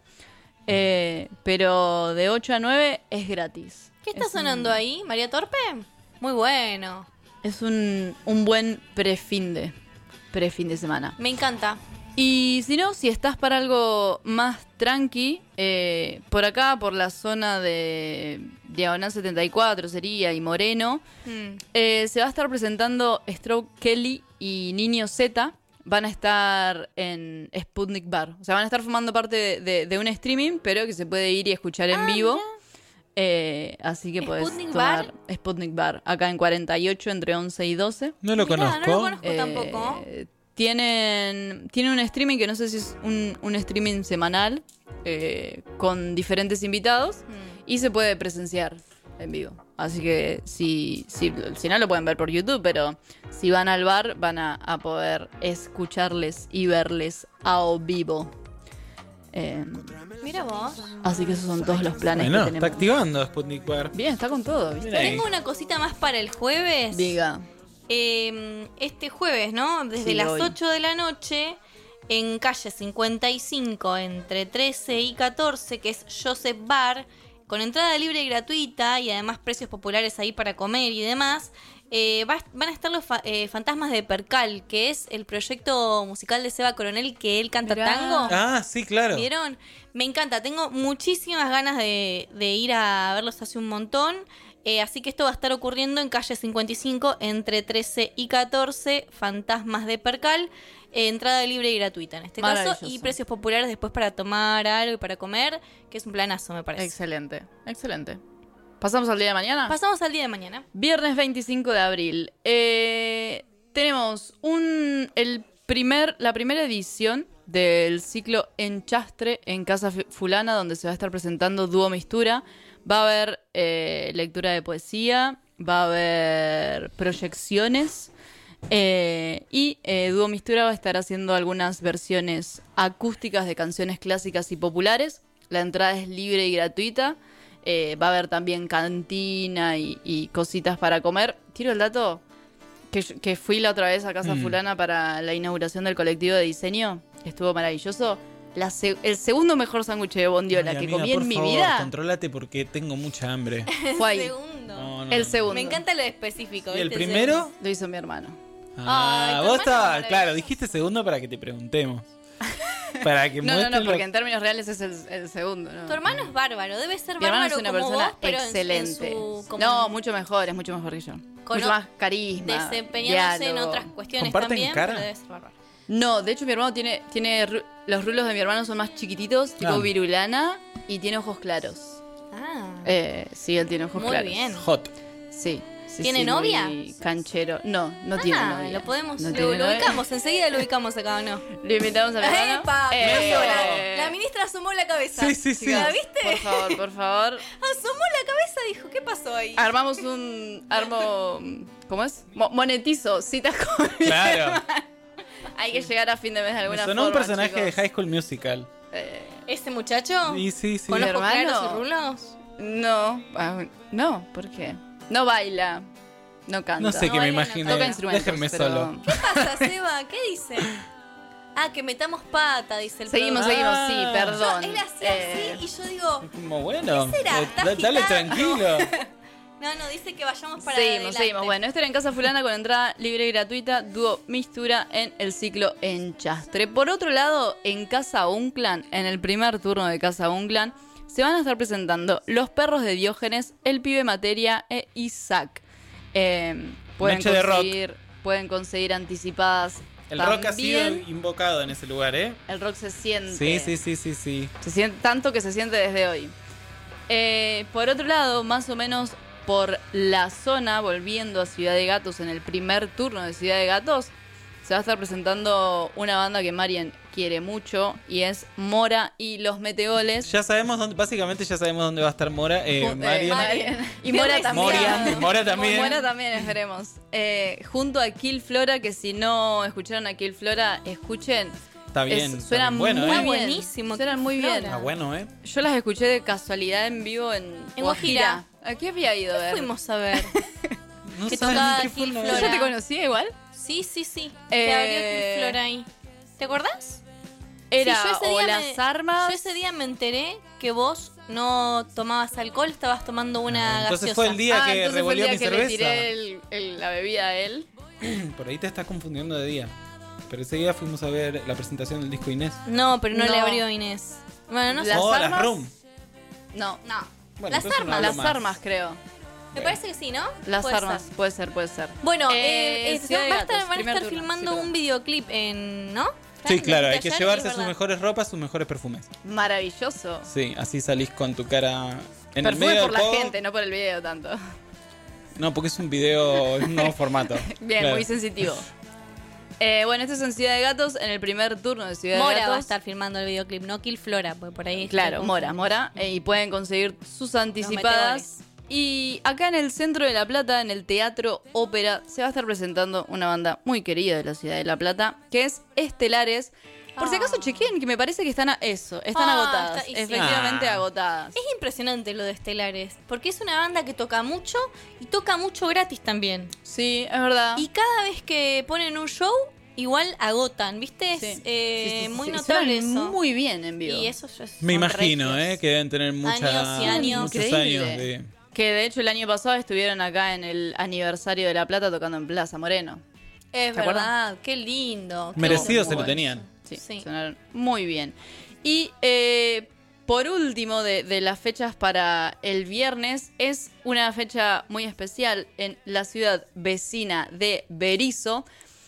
[SPEAKER 13] Eh, pero de ocho a nueve es gratis.
[SPEAKER 3] ¿Qué está
[SPEAKER 13] Es
[SPEAKER 3] sonando
[SPEAKER 13] un-
[SPEAKER 3] ahí? ¿María Torpe? Muy bueno.
[SPEAKER 13] Es un, un buen prefin de, prefin de semana.
[SPEAKER 3] Me encanta.
[SPEAKER 13] Y si no, si estás para algo más tranqui, eh, por acá, por la zona de Diagonal setenta y cuatro sería y Moreno,
[SPEAKER 3] Mm.
[SPEAKER 13] eh, se va a estar presentando Stroke Kelly y Niño Z. Van a estar en Sputnik Bar. O sea, van a estar formando parte de, de- de un streaming, pero que se puede ir y escuchar en
[SPEAKER 3] Ah,
[SPEAKER 13] vivo.
[SPEAKER 3] mirá.
[SPEAKER 13] Eh, así que podés
[SPEAKER 3] ¿Sputnik
[SPEAKER 13] tomar
[SPEAKER 3] Bar?
[SPEAKER 13] Sputnik Bar, acá en cuarenta y ocho, entre once y doce.
[SPEAKER 2] No lo
[SPEAKER 3] Mirá,
[SPEAKER 2] conozco.
[SPEAKER 3] no lo conozco
[SPEAKER 13] Eh,
[SPEAKER 3] tampoco.
[SPEAKER 13] Tienen, tienen un streaming que no sé si es un, un streaming semanal eh, con diferentes invitados
[SPEAKER 3] Mm.
[SPEAKER 13] y se puede presenciar en vivo. Así que si, si, si no lo pueden ver por YouTube, pero si van al bar van a, a poder escucharles y verles a o vivo. Eh,
[SPEAKER 3] Mira vos.
[SPEAKER 13] así que esos son todos los planes
[SPEAKER 2] Bueno,
[SPEAKER 13] que
[SPEAKER 2] está
[SPEAKER 13] tenemos.
[SPEAKER 2] activando Sputnik Bar.
[SPEAKER 13] Bien, está con todo, ¿viste?
[SPEAKER 2] Mira ahí.
[SPEAKER 3] Tengo una cosita más para el jueves.
[SPEAKER 13] Diga.
[SPEAKER 3] Eh, este jueves, ¿no? Desde
[SPEAKER 13] Sí,
[SPEAKER 3] las
[SPEAKER 13] hoy.
[SPEAKER 3] ocho de la noche, en calle cincuenta y cinco, entre trece y catorce, que es Joseph Bar, con entrada libre y gratuita y además precios populares ahí para comer y demás. eh, va- van a estar los fa- eh, Fantasmas de Percal, que es el proyecto musical de Seba Coronel que él canta
[SPEAKER 13] Mirá.
[SPEAKER 3] tango.
[SPEAKER 2] Ah, sí, claro.
[SPEAKER 3] ¿Vieron? Me encanta, tengo muchísimas ganas de, de ir a verlos hace un montón. Eh, así que esto va a estar ocurriendo en calle cincuenta y cinco, entre trece y catorce, Fantasmas de Percal. eh, entrada libre y gratuita en este caso.
[SPEAKER 13] Maravilloso.
[SPEAKER 3] Y precios populares después para tomar algo y para comer, que es un planazo, me parece.
[SPEAKER 13] Excelente, excelente. ¿Pasamos al día de mañana?
[SPEAKER 3] Pasamos al día de mañana.
[SPEAKER 13] Viernes veinticinco de abril. Eh, tenemos un el primer, la primera edición del ciclo Enchastre en Casa F- Fulana, donde se va a estar presentando Dúo Mistura. Va a haber eh, lectura de poesía, va a haber proyecciones eh, y eh, Dúo Mistura va a estar haciendo algunas versiones acústicas de canciones clásicas y populares. La entrada es libre y gratuita. Eh, va a haber también cantina y, y cositas para comer. Tiro el dato que, yo- que fui la otra vez a Casa
[SPEAKER 2] Mm.
[SPEAKER 13] Fulana para la inauguración del colectivo de diseño. Estuvo maravilloso. la se- el segundo mejor sándwich de bondiola
[SPEAKER 2] Ay,
[SPEAKER 13] que
[SPEAKER 2] amiga,
[SPEAKER 13] comí
[SPEAKER 2] por
[SPEAKER 13] en mi
[SPEAKER 2] favor,
[SPEAKER 13] vida
[SPEAKER 2] controlate porque tengo mucha hambre.
[SPEAKER 13] fue ahí.
[SPEAKER 3] Segundo.
[SPEAKER 2] No, no,
[SPEAKER 13] El
[SPEAKER 2] no.
[SPEAKER 13] segundo.
[SPEAKER 3] Me encanta lo específico.
[SPEAKER 2] ¿Y el
[SPEAKER 3] ¿viste?
[SPEAKER 2] primero?
[SPEAKER 13] Lo hizo mi hermano.
[SPEAKER 2] Ah,
[SPEAKER 3] Ay, tu
[SPEAKER 2] vos
[SPEAKER 3] hermano
[SPEAKER 2] estabas,
[SPEAKER 3] es
[SPEAKER 2] claro, dijiste segundo para que te preguntemos. Para que
[SPEAKER 13] No, no, no,
[SPEAKER 2] muestres lo-
[SPEAKER 13] porque en términos reales es el, el segundo. ¿no?
[SPEAKER 3] Tu hermano es bárbaro, debe ser
[SPEAKER 13] Mi hermano
[SPEAKER 3] bárbaro
[SPEAKER 13] es una
[SPEAKER 3] como
[SPEAKER 13] persona
[SPEAKER 3] vos, pero en-
[SPEAKER 13] excelente.
[SPEAKER 3] en su como
[SPEAKER 13] No, mucho mejor, es mucho mejor que yo.
[SPEAKER 3] Con
[SPEAKER 13] mucho
[SPEAKER 3] o-
[SPEAKER 13] más carisma.
[SPEAKER 3] desempeñándose en
[SPEAKER 13] diálogo.
[SPEAKER 3] otras cuestiones
[SPEAKER 2] ¿Comparten
[SPEAKER 3] también,
[SPEAKER 2] cara?
[SPEAKER 3] pero debe ser bárbaro.
[SPEAKER 13] No, de hecho mi hermano tiene, tiene ru- los rulos de mi hermano son más chiquititos, tipo
[SPEAKER 2] Ah.
[SPEAKER 13] virulana, y tiene ojos claros.
[SPEAKER 3] Ah,
[SPEAKER 13] Eh, sí, él tiene ojos
[SPEAKER 3] muy
[SPEAKER 13] claros.
[SPEAKER 3] bien.
[SPEAKER 2] Hot.
[SPEAKER 13] Sí. sí,
[SPEAKER 3] ¿Tiene
[SPEAKER 13] sí,
[SPEAKER 3] novia?
[SPEAKER 13] muy canchero. No, no tiene
[SPEAKER 3] Ah,
[SPEAKER 13] novia.
[SPEAKER 3] lo podemos,
[SPEAKER 13] No
[SPEAKER 3] lo,
[SPEAKER 13] tiene
[SPEAKER 3] lo
[SPEAKER 13] novia.
[SPEAKER 3] ubicamos, enseguida lo ubicamos acá, ¿o no?
[SPEAKER 13] Lo invitamos a mi hermano.
[SPEAKER 3] ¡Epa!
[SPEAKER 13] Eh,
[SPEAKER 3] Pasó. La ministra asomó la cabeza.
[SPEAKER 2] Sí, sí, sí.
[SPEAKER 3] ¿La viste?
[SPEAKER 13] Por favor, por favor.
[SPEAKER 3] Asomó la cabeza, dijo, ¿qué pasó ahí?
[SPEAKER 13] Armamos un. Armo. ¿Cómo es? Mo- monetizo, citas con mi
[SPEAKER 2] Claro.
[SPEAKER 13] hermano. Hay que llegar a fin de mes de
[SPEAKER 2] Me
[SPEAKER 13] alguna
[SPEAKER 2] sonó
[SPEAKER 13] forma.
[SPEAKER 2] un personaje
[SPEAKER 13] chicos.
[SPEAKER 2] de High School Musical.
[SPEAKER 13] Eh,
[SPEAKER 3] ¿Ese muchacho?
[SPEAKER 2] Y sí, sí.
[SPEAKER 3] ¿Con
[SPEAKER 13] ¿Mi
[SPEAKER 3] ojos
[SPEAKER 13] hermano?
[SPEAKER 3] claros y rulos?
[SPEAKER 13] no, ah, no, ¿por qué? No baila, no canta.
[SPEAKER 2] No sé qué
[SPEAKER 3] No,
[SPEAKER 2] me
[SPEAKER 3] Elena,
[SPEAKER 2] imaginé.
[SPEAKER 13] Toca instrumentos,
[SPEAKER 2] Déjenme
[SPEAKER 13] pero-
[SPEAKER 2] solo.
[SPEAKER 3] ¿Qué pasa, Seba? ¿Qué dice? Ah, que metamos pata, dice el
[SPEAKER 13] Seguimos,
[SPEAKER 3] productor.
[SPEAKER 13] seguimos, sí,
[SPEAKER 2] Ah.
[SPEAKER 13] perdón.
[SPEAKER 3] Yo, él hacía
[SPEAKER 13] Eh,
[SPEAKER 3] así y yo digo,
[SPEAKER 2] Como bueno.
[SPEAKER 3] ¿Qué será?
[SPEAKER 2] eh,
[SPEAKER 3] ¿Estás
[SPEAKER 2] da- dale
[SPEAKER 3] agitado?
[SPEAKER 2] tranquilo.
[SPEAKER 3] no, no, dice que vayamos para
[SPEAKER 13] Seguimos,
[SPEAKER 3] adelante.
[SPEAKER 13] seguimos. Bueno, esto era en Casa Fulana con entrada libre y gratuita, dúo Mistura en el ciclo Enchastre. Por otro lado, en Casa Unclan, en el primer turno de Casa Unclan, se van a estar presentando Los Perros de Diógenes, El Pibe Materia e Isaac. Eh, pueden,
[SPEAKER 2] Noche de rock.
[SPEAKER 13] conseguir, pueden conseguir anticipadas.
[SPEAKER 2] El rock ha sido
[SPEAKER 13] también.
[SPEAKER 2] invocado en ese lugar, ¿eh?
[SPEAKER 13] El rock se siente.
[SPEAKER 2] Sí, sí, sí, sí, sí.
[SPEAKER 13] Se siente tanto que se siente desde hoy. Eh, por otro lado, más o menos por la zona, volviendo a Ciudad de Gatos en el primer turno de Ciudad de Gatos, se va a estar presentando una banda que Marian quiere mucho y es Mora y los Meteoles.
[SPEAKER 2] Ya sabemos dónde, básicamente ya sabemos dónde va a estar Mora. Eh,
[SPEAKER 13] Jun- eh,
[SPEAKER 2] Marian.
[SPEAKER 13] Marian. Y Mora también.
[SPEAKER 2] Moria, y Mora también.
[SPEAKER 13] Mora también, esperemos. Eh, junto a Kill Flora, que si no escucharon a Kill Flora, escuchen.
[SPEAKER 2] Está bien.
[SPEAKER 13] Es-
[SPEAKER 2] está
[SPEAKER 13] suenan
[SPEAKER 2] bien. Bueno,
[SPEAKER 13] muy
[SPEAKER 2] ¿eh?
[SPEAKER 13] bien.
[SPEAKER 3] buenísimo,
[SPEAKER 13] Suenan muy
[SPEAKER 3] Kill
[SPEAKER 13] bien.
[SPEAKER 3] Flora.
[SPEAKER 2] Está bueno, ¿eh?
[SPEAKER 13] Yo las escuché de casualidad en vivo en,
[SPEAKER 3] En Guajira.
[SPEAKER 13] ¿A qué había ido a ver?
[SPEAKER 3] Fuimos a ver.
[SPEAKER 2] No
[SPEAKER 3] que
[SPEAKER 2] saben
[SPEAKER 3] tocaba
[SPEAKER 2] qué
[SPEAKER 3] Kill
[SPEAKER 2] fue, no.
[SPEAKER 3] Flora.
[SPEAKER 13] ¿Yo te conocía igual?
[SPEAKER 3] Sí, sí, sí.
[SPEAKER 13] Eh,
[SPEAKER 3] Que abrió Kill Flora ahí. ¿Te acordás?
[SPEAKER 13] Era
[SPEAKER 3] Sí, yo ese
[SPEAKER 13] o
[SPEAKER 3] día
[SPEAKER 13] las
[SPEAKER 3] me-
[SPEAKER 13] armas.
[SPEAKER 3] Yo ese día me enteré que vos no tomabas alcohol, estabas tomando una
[SPEAKER 2] Entonces
[SPEAKER 3] gaseosa.
[SPEAKER 2] fue el día
[SPEAKER 13] Ah,
[SPEAKER 2] que
[SPEAKER 13] entonces fue el
[SPEAKER 2] revolvió
[SPEAKER 13] día
[SPEAKER 2] mi
[SPEAKER 13] que
[SPEAKER 2] cerveza.
[SPEAKER 13] le tiré el- el- la bebida a él.
[SPEAKER 2] Por ahí te estás confundiendo de día. Pero ese día fuimos a ver la presentación del disco Inés.
[SPEAKER 3] No, pero no,
[SPEAKER 13] No.
[SPEAKER 3] le abrió Inés. Bueno, no sé.
[SPEAKER 13] Las
[SPEAKER 2] oh,
[SPEAKER 13] armas.
[SPEAKER 2] las Room.
[SPEAKER 13] No,
[SPEAKER 3] No.
[SPEAKER 2] Bueno,
[SPEAKER 3] Las
[SPEAKER 2] entonces no
[SPEAKER 3] armas.
[SPEAKER 2] hablo
[SPEAKER 13] las
[SPEAKER 2] más.
[SPEAKER 13] armas creo.
[SPEAKER 3] Me parece que sí, ¿no?
[SPEAKER 13] Las
[SPEAKER 3] Puede
[SPEAKER 13] armas,
[SPEAKER 3] ser.
[SPEAKER 13] puede ser, puede ser.
[SPEAKER 3] Bueno,
[SPEAKER 13] Eh,
[SPEAKER 3] eh, eh,
[SPEAKER 13] Ciudad de
[SPEAKER 3] va a estar-
[SPEAKER 13] Gatos,
[SPEAKER 3] van a
[SPEAKER 13] primer
[SPEAKER 3] estar
[SPEAKER 13] turno,
[SPEAKER 3] filmando
[SPEAKER 13] sí, perdón.
[SPEAKER 3] un videoclip en. ¿No?
[SPEAKER 2] Sí,
[SPEAKER 3] Lo
[SPEAKER 2] claro, hay
[SPEAKER 3] dijiste
[SPEAKER 2] que
[SPEAKER 3] ayer y
[SPEAKER 2] llevarse
[SPEAKER 3] es
[SPEAKER 2] sus
[SPEAKER 3] verdad.
[SPEAKER 2] mejores ropas, sus mejores perfumes.
[SPEAKER 13] Maravilloso.
[SPEAKER 2] Sí, así salís con tu cara en el
[SPEAKER 13] Perfume
[SPEAKER 2] medio
[SPEAKER 13] por
[SPEAKER 2] del
[SPEAKER 13] la
[SPEAKER 2] pogo.
[SPEAKER 13] gente, no por el video tanto.
[SPEAKER 2] No, porque es un video, es un nuevo formato.
[SPEAKER 13] Bien,
[SPEAKER 2] Claro.
[SPEAKER 13] muy sensitivo. Eh, bueno, esto es en Ciudad de Gatos, en el primer turno de Ciudad de
[SPEAKER 3] Mora
[SPEAKER 13] Gatos.
[SPEAKER 3] va a estar filmando el videoclip, no Kill Flora, porque por ahí.
[SPEAKER 13] Claro,
[SPEAKER 3] estoy
[SPEAKER 13] Mora,
[SPEAKER 3] confundida.
[SPEAKER 13] Mora. eh, y pueden conseguir sus anticipadas. Y acá en el centro de La Plata, en el Teatro Ópera, se va a estar presentando una banda muy querida de la ciudad de La Plata, que es Estelares. Por si acaso
[SPEAKER 3] Ah.
[SPEAKER 13] chequen, que me parece que están a eso, están
[SPEAKER 3] Ah,
[SPEAKER 13] agotadas.
[SPEAKER 3] está- y sí.
[SPEAKER 13] Efectivamente
[SPEAKER 2] Ah.
[SPEAKER 13] agotadas.
[SPEAKER 3] Es impresionante lo de Estelares, porque es una banda que toca mucho y toca mucho gratis también.
[SPEAKER 13] Sí, es verdad.
[SPEAKER 3] Y cada vez que ponen un show, igual agotan, ¿viste? Es
[SPEAKER 13] Sí.
[SPEAKER 3] eh,
[SPEAKER 13] Sí, sí, sí,
[SPEAKER 3] muy
[SPEAKER 13] sí.
[SPEAKER 3] notable
[SPEAKER 13] Suenan
[SPEAKER 3] eso.
[SPEAKER 13] muy bien en vivo.
[SPEAKER 3] Y eso ya es-
[SPEAKER 2] Me
[SPEAKER 3] son
[SPEAKER 2] imagino,
[SPEAKER 3] regios.
[SPEAKER 2] eh, que deben tener mucha,
[SPEAKER 3] Años y años.
[SPEAKER 2] muchos
[SPEAKER 13] Increíble.
[SPEAKER 2] años de...
[SPEAKER 13] Que de hecho el año pasado estuvieron acá en el aniversario de La Plata tocando en Plaza Moreno.
[SPEAKER 3] Es
[SPEAKER 13] ¿Se acuerdan?
[SPEAKER 3] verdad, qué lindo. qué
[SPEAKER 2] Merecido
[SPEAKER 3] lindo.
[SPEAKER 2] se lo tenían.
[SPEAKER 13] Sí,
[SPEAKER 3] Sí.
[SPEAKER 13] sonaron muy bien. Y eh, por último de, de las fechas para el viernes, es una fecha muy especial en la ciudad vecina de Berisso.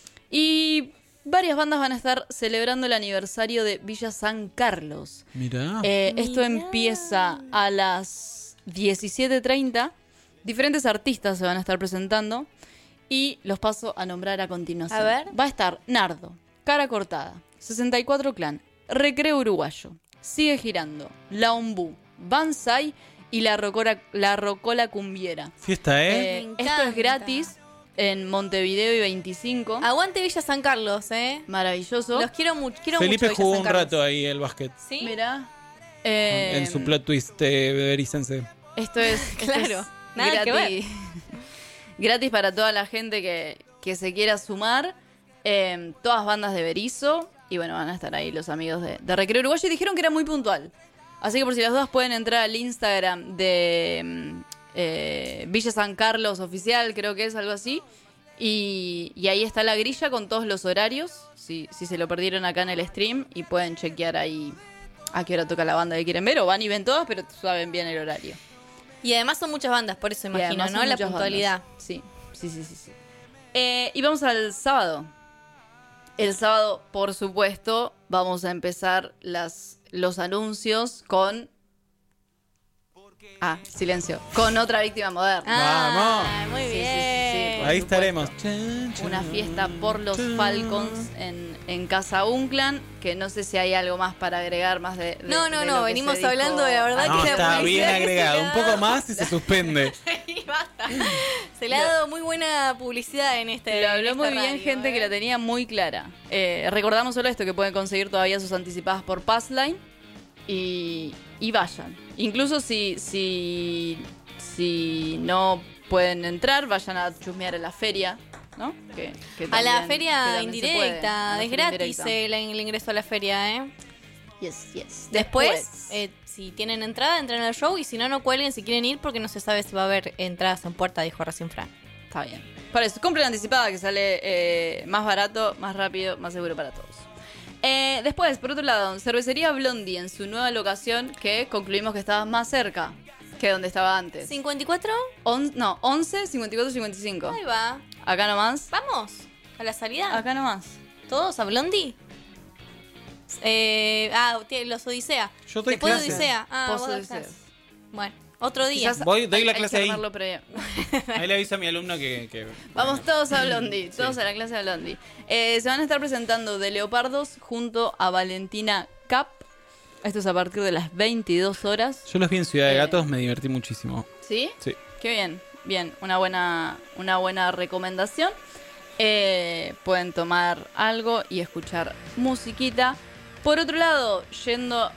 [SPEAKER 13] Y varias bandas van a estar celebrando el aniversario de Villa San Carlos.
[SPEAKER 2] Mirá.
[SPEAKER 13] Eh, esto
[SPEAKER 3] Mirá.
[SPEAKER 13] empieza a las diecisiete treinta. Diferentes artistas se van a estar presentando. Y los paso a nombrar a continuación.
[SPEAKER 3] A ver.
[SPEAKER 13] Va a estar Nardo, Cara Cortada, sesenta y cuatro Clan, Recreo Uruguayo, Sigue Girando, La Ombú, Banzai y La Rocola, la Rocola Cumbiera.
[SPEAKER 2] Fiesta, ¿eh?
[SPEAKER 13] Eh,
[SPEAKER 3] Me
[SPEAKER 13] esto es
[SPEAKER 3] encanta.
[SPEAKER 13] gratis en Montevideo y veinticinco.
[SPEAKER 3] Aguante Villa San Carlos, ¿eh?
[SPEAKER 13] Maravilloso.
[SPEAKER 3] Los quiero mucho. Quiero
[SPEAKER 2] Felipe
[SPEAKER 3] mucho Villa
[SPEAKER 2] jugó
[SPEAKER 3] San
[SPEAKER 2] un
[SPEAKER 3] Carlos.
[SPEAKER 2] rato ahí el básquet.
[SPEAKER 3] ¿Sí?
[SPEAKER 13] Mira. Eh,
[SPEAKER 2] en su plot twist eh, bebericense.
[SPEAKER 13] Esto es, esto
[SPEAKER 3] Claro,
[SPEAKER 13] es
[SPEAKER 3] nada que
[SPEAKER 13] gratis. Gratis para toda la gente que, que se quiera sumar. Eh, todas bandas de Berisso. Y bueno, van a estar ahí los amigos de, de Recreo Uruguayo. Y dijeron que era muy puntual. Así que por si las dudas pueden entrar al Instagram de eh, Villa San Carlos Oficial, creo que es algo así. Y, y ahí está la grilla con todos los horarios, si, si se lo perdieron acá en el stream. Y pueden chequear ahí a qué hora toca la banda que quieren ver. O van y ven todas, pero saben bien el horario.
[SPEAKER 3] Y además son muchas bandas, por eso
[SPEAKER 13] Y
[SPEAKER 3] imagino,
[SPEAKER 13] además
[SPEAKER 3] ¿no?
[SPEAKER 13] son
[SPEAKER 3] La
[SPEAKER 13] muchas
[SPEAKER 3] puntualidad.
[SPEAKER 13] bandas. Sí, sí, sí, sí. sí. Eh, y vamos al sábado. El sábado, por supuesto, vamos a empezar las, los anuncios con... Ah, silencio. Con otra víctima moderna.
[SPEAKER 3] Ah, muy
[SPEAKER 13] Sí, sí, sí,
[SPEAKER 3] bien.
[SPEAKER 13] sí, por
[SPEAKER 2] Ahí
[SPEAKER 13] supuesto.
[SPEAKER 2] estaremos.
[SPEAKER 13] Una fiesta por los Falcons en, en Casa Unclan, que no sé si hay algo más para agregar, más de... de-
[SPEAKER 3] No, no,
[SPEAKER 13] de
[SPEAKER 3] no,
[SPEAKER 13] lo que
[SPEAKER 3] venimos
[SPEAKER 13] se dijo.
[SPEAKER 3] hablando de la verdad
[SPEAKER 2] No,
[SPEAKER 3] que la
[SPEAKER 2] está
[SPEAKER 3] publicidad
[SPEAKER 2] bien
[SPEAKER 3] que
[SPEAKER 2] agregado.
[SPEAKER 3] se
[SPEAKER 2] Un
[SPEAKER 3] le ha
[SPEAKER 2] poco más y se suspende.
[SPEAKER 3] Y basta. Se le ha dado muy buena publicidad en este.
[SPEAKER 13] Lo habló
[SPEAKER 3] en esta
[SPEAKER 13] muy bien
[SPEAKER 3] radio,
[SPEAKER 13] gente
[SPEAKER 3] ¿eh?
[SPEAKER 13] que la tenía muy clara. Eh, recordamos solo esto, que pueden conseguir todavía sus anticipadas por Passline y, y vayan. Incluso si, si, si no pueden entrar, vayan a chusmear a la feria, ¿no? Que, que
[SPEAKER 3] A la
[SPEAKER 13] también- que
[SPEAKER 3] feria
[SPEAKER 13] también se puede.
[SPEAKER 3] indirecta,
[SPEAKER 13] A la
[SPEAKER 3] es
[SPEAKER 13] feria
[SPEAKER 3] gratis
[SPEAKER 13] indirecta.
[SPEAKER 3] el, el ingreso a la feria, ¿eh?
[SPEAKER 13] Yes, yes.
[SPEAKER 3] Después, eh, si tienen entrada, entran al show y si no, no cuelguen si quieren ir porque no se sabe si va a haber entradas en puerta, dijo recién Fran.
[SPEAKER 13] Está bien. Por eso, compren anticipada que sale eh, más barato, más rápido, más seguro para todos. Eh, después, por otro lado, Cervecería Blondie en su nueva locación, que concluimos que estaba más cerca que donde estaba antes.
[SPEAKER 3] ¿cincuenta y cuatro?
[SPEAKER 13] On- no, once, cincuenta y cuatro, cincuenta y cinco.
[SPEAKER 3] Ahí va.
[SPEAKER 13] Acá nomás.
[SPEAKER 3] Vamos, a la salida.
[SPEAKER 13] Acá nomás.
[SPEAKER 3] ¿Todos a Blondie? Eh, ah, tiene los Odisea.
[SPEAKER 2] Yo doy
[SPEAKER 3] Después de
[SPEAKER 2] clase.
[SPEAKER 3] Odisea. Ah,
[SPEAKER 13] Post
[SPEAKER 3] vos das
[SPEAKER 13] Odisea.
[SPEAKER 3] clase. Bueno, otro día.
[SPEAKER 13] Quizás
[SPEAKER 2] Voy, doy
[SPEAKER 13] hay-
[SPEAKER 2] la
[SPEAKER 13] hay
[SPEAKER 2] clase
[SPEAKER 13] que
[SPEAKER 2] ahí.
[SPEAKER 13] armarlo previo.
[SPEAKER 2] Ahí le aviso a mi alumno que... que-
[SPEAKER 13] Vamos todos a Blondie, todos a la clase de Blondie. Eh, se van a estar presentando de Leopardos junto a Valentina Cap. Esto es a partir de las veintidós horas.
[SPEAKER 2] Yo los vi en Ciudad de
[SPEAKER 13] Eh.
[SPEAKER 2] Gatos, me divertí muchísimo.
[SPEAKER 13] ¿Sí?
[SPEAKER 2] Sí.
[SPEAKER 13] Qué bien, bien, una buena, una buena recomendación. Eh, pueden tomar algo y escuchar musiquita. Por otro lado, yendo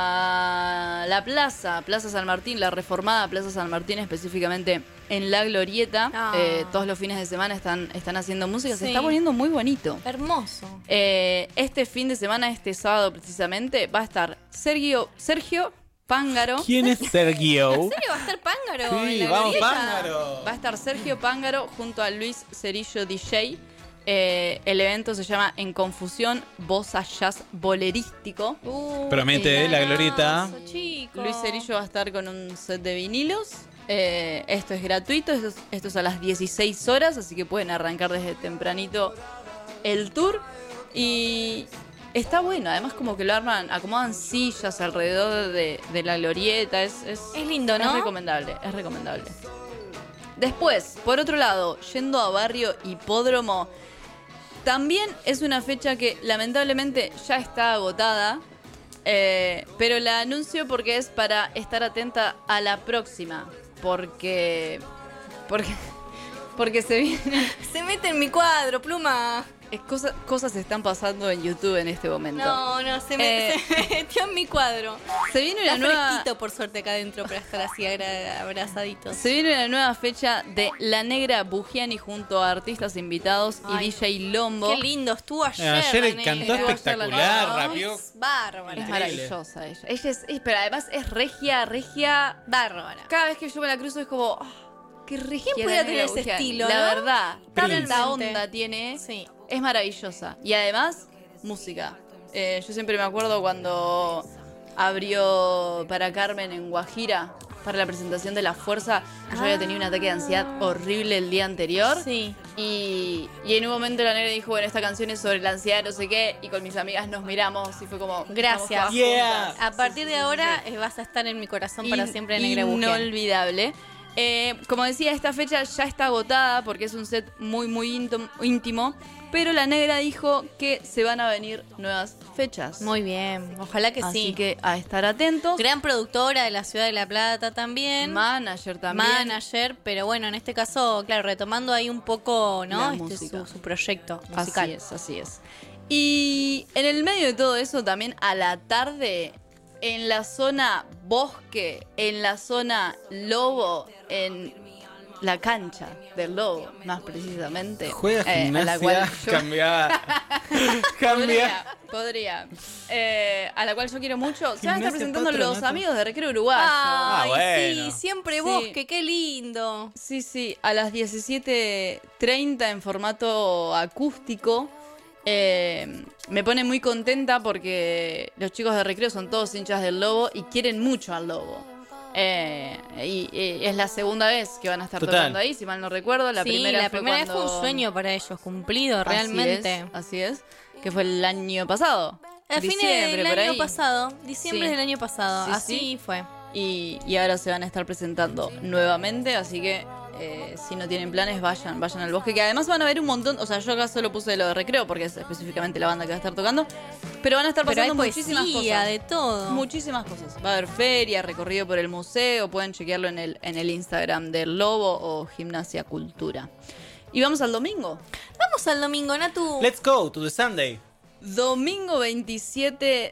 [SPEAKER 13] a la plaza, Plaza San Martín, la reformada Plaza San Martín, específicamente en La Glorieta,
[SPEAKER 3] Ah.
[SPEAKER 13] eh, todos los fines de semana están, están haciendo música, se
[SPEAKER 3] Sí.
[SPEAKER 13] está poniendo muy bonito.
[SPEAKER 3] Hermoso.
[SPEAKER 13] Eh, este fin de semana, este sábado precisamente, va a estar Sergio, Sergio Pángaro.
[SPEAKER 2] ¿Quién es Sergio?
[SPEAKER 3] ¿En serio va a estar Pángaro?
[SPEAKER 2] Sí,
[SPEAKER 3] en la
[SPEAKER 2] vamos,
[SPEAKER 3] glorieta?
[SPEAKER 2] Pángaro.
[SPEAKER 13] Va a estar Sergio Pángaro junto a Luis Cerillo D J. Eh, el evento se llama En Confusión, Bossa Jazz Bolerístico.
[SPEAKER 3] Uh,
[SPEAKER 2] Promete,
[SPEAKER 3] qué
[SPEAKER 2] la glorieta.
[SPEAKER 3] ganazo, chico.
[SPEAKER 13] Luis Cerillo va a estar con un set de vinilos. Eh, esto es gratuito, esto es, esto es a las dieciséis horas, así que pueden arrancar desde tempranito el tour. Y está bueno, además como que lo arman, acomodan sillas alrededor de, de la glorieta. Es, es,
[SPEAKER 3] Es lindo, ¿no?
[SPEAKER 13] Es recomendable, es recomendable. Después, por otro lado, yendo a Barrio Hipódromo, también es una fecha que lamentablemente ya está agotada, eh, pero la anuncio porque es para estar atenta a la próxima, porque porque porque se viene
[SPEAKER 3] Se mete en mi cuadro, pluma.
[SPEAKER 13] es cosa- cosas están pasando en YouTube en este momento.
[SPEAKER 3] No, no, se, me,
[SPEAKER 13] Eh,
[SPEAKER 3] se metió en mi cuadro.
[SPEAKER 13] Se viene una
[SPEAKER 3] Está
[SPEAKER 13] nueva
[SPEAKER 3] fresquito, por suerte, acá adentro para estar así agra- abrazaditos.
[SPEAKER 13] Se viene una nueva fecha de La Negra Bugiani junto a artistas invitados
[SPEAKER 3] Ay,
[SPEAKER 13] y D J Lombo.
[SPEAKER 3] Qué lindo, estuvo ayer.
[SPEAKER 2] Ayer
[SPEAKER 3] la
[SPEAKER 2] cantó
[SPEAKER 3] negra.
[SPEAKER 2] espectacular,
[SPEAKER 13] ¿no?
[SPEAKER 2] rápido.
[SPEAKER 3] Es bárbara.
[SPEAKER 13] Es maravillosa ella. Ella es, es- pero además es regia, regia.
[SPEAKER 3] Bárbara.
[SPEAKER 13] Cada vez que yo me la cruzo es como, ah, qué regia.
[SPEAKER 3] ¿Quién
[SPEAKER 13] la
[SPEAKER 3] pudiera
[SPEAKER 13] Negra
[SPEAKER 3] tener ese
[SPEAKER 13] Bugiani.
[SPEAKER 3] estilo,
[SPEAKER 13] La
[SPEAKER 3] no?
[SPEAKER 13] verdad,
[SPEAKER 3] Totalmente.
[SPEAKER 13] tanta onda tiene.
[SPEAKER 3] Sí.
[SPEAKER 13] Es maravillosa. Y además, música. Eh, yo siempre me acuerdo cuando abrió para Carmen en Guajira para la presentación de La Fuerza. Yo había tenido un ataque de ansiedad horrible el día anterior.
[SPEAKER 3] Sí.
[SPEAKER 13] Y, y en un momento la negra dijo, bueno, esta canción es sobre la ansiedad, no sé qué. Y con mis amigas nos miramos y fue como...
[SPEAKER 3] Gracias.
[SPEAKER 13] estamos todas
[SPEAKER 2] Yeah.
[SPEAKER 13] juntas.
[SPEAKER 3] A partir de ahora eh, vas a estar en mi corazón para siempre, Negra Bugiani.
[SPEAKER 13] Inolvidable. Eh, como decía, esta fecha ya está agotada porque es un set muy, muy íntim- íntimo. Pero la negra dijo que se van a venir nuevas fechas.
[SPEAKER 3] Muy bien, ojalá que
[SPEAKER 13] Así
[SPEAKER 3] sí.
[SPEAKER 13] que a estar atentos.
[SPEAKER 3] Gran productora de la Ciudad de La Plata también.
[SPEAKER 13] Manager también.
[SPEAKER 3] Manager, pero bueno, en este caso, claro, retomando ahí un poco, ¿no?
[SPEAKER 13] La
[SPEAKER 3] Este,
[SPEAKER 13] música.
[SPEAKER 3] su, su proyecto musical.
[SPEAKER 13] Así es, así es. Y en el medio de todo eso, también a la tarde, en la zona bosque, en la zona lobo, en la cancha del lobo, más precisamente.
[SPEAKER 2] Juega
[SPEAKER 13] eh, a la
[SPEAKER 2] gimnasia,
[SPEAKER 13] cual yo
[SPEAKER 2] cambiaba. Cambia.
[SPEAKER 13] podría, Podría. Eh, a la cual yo quiero mucho. Se van a estar
[SPEAKER 2] Gimnasia
[SPEAKER 13] presentando
[SPEAKER 2] Patronato.
[SPEAKER 13] los amigos de Recreo Uruguayo.
[SPEAKER 3] Ay,
[SPEAKER 2] bueno.
[SPEAKER 3] sí, siempre
[SPEAKER 13] Sí.
[SPEAKER 3] bosque, qué lindo.
[SPEAKER 13] Sí, sí, a las diecisiete treinta en formato acústico. Eh, me pone muy contenta porque los chicos de Recreo son todos hinchas del Lobo y quieren mucho al Lobo. Eh, y, y es la segunda vez que van a estar
[SPEAKER 2] Total.
[SPEAKER 13] tocando ahí, si mal no recuerdo. La
[SPEAKER 3] sí,
[SPEAKER 13] primera,
[SPEAKER 3] la
[SPEAKER 13] fue
[SPEAKER 3] primera vez
[SPEAKER 13] cuando...
[SPEAKER 3] fue un sueño para ellos, cumplido
[SPEAKER 13] Así
[SPEAKER 3] realmente.
[SPEAKER 13] es, así es, que fue el año pasado.
[SPEAKER 3] A fines
[SPEAKER 13] Diciembre,
[SPEAKER 3] del
[SPEAKER 13] por
[SPEAKER 3] año
[SPEAKER 13] ahí.
[SPEAKER 3] pasado, diciembre
[SPEAKER 13] Sí.
[SPEAKER 3] del año pasado,
[SPEAKER 13] Sí,
[SPEAKER 3] así
[SPEAKER 13] sí.
[SPEAKER 3] fue.
[SPEAKER 13] Y, y ahora se van a estar presentando nuevamente, así que eh, si no tienen planes, vayan, vayan al bosque, que además van a ver un montón, o sea, yo acá solo puse lo de Recreo porque es específicamente la banda que va a estar tocando, pero van a estar
[SPEAKER 3] Pero hay
[SPEAKER 13] pasando muchísimas
[SPEAKER 3] poesía,
[SPEAKER 13] cosas.
[SPEAKER 3] de todo.
[SPEAKER 13] Muchísimas cosas. Va a haber feria, recorrido por el museo, pueden chequearlo en el, en el Instagram del Lobo o Gimnasia Cultura. Y vamos al domingo.
[SPEAKER 3] Vamos al domingo, Natu.
[SPEAKER 2] Let's go to the Sunday.
[SPEAKER 13] Domingo veintisiete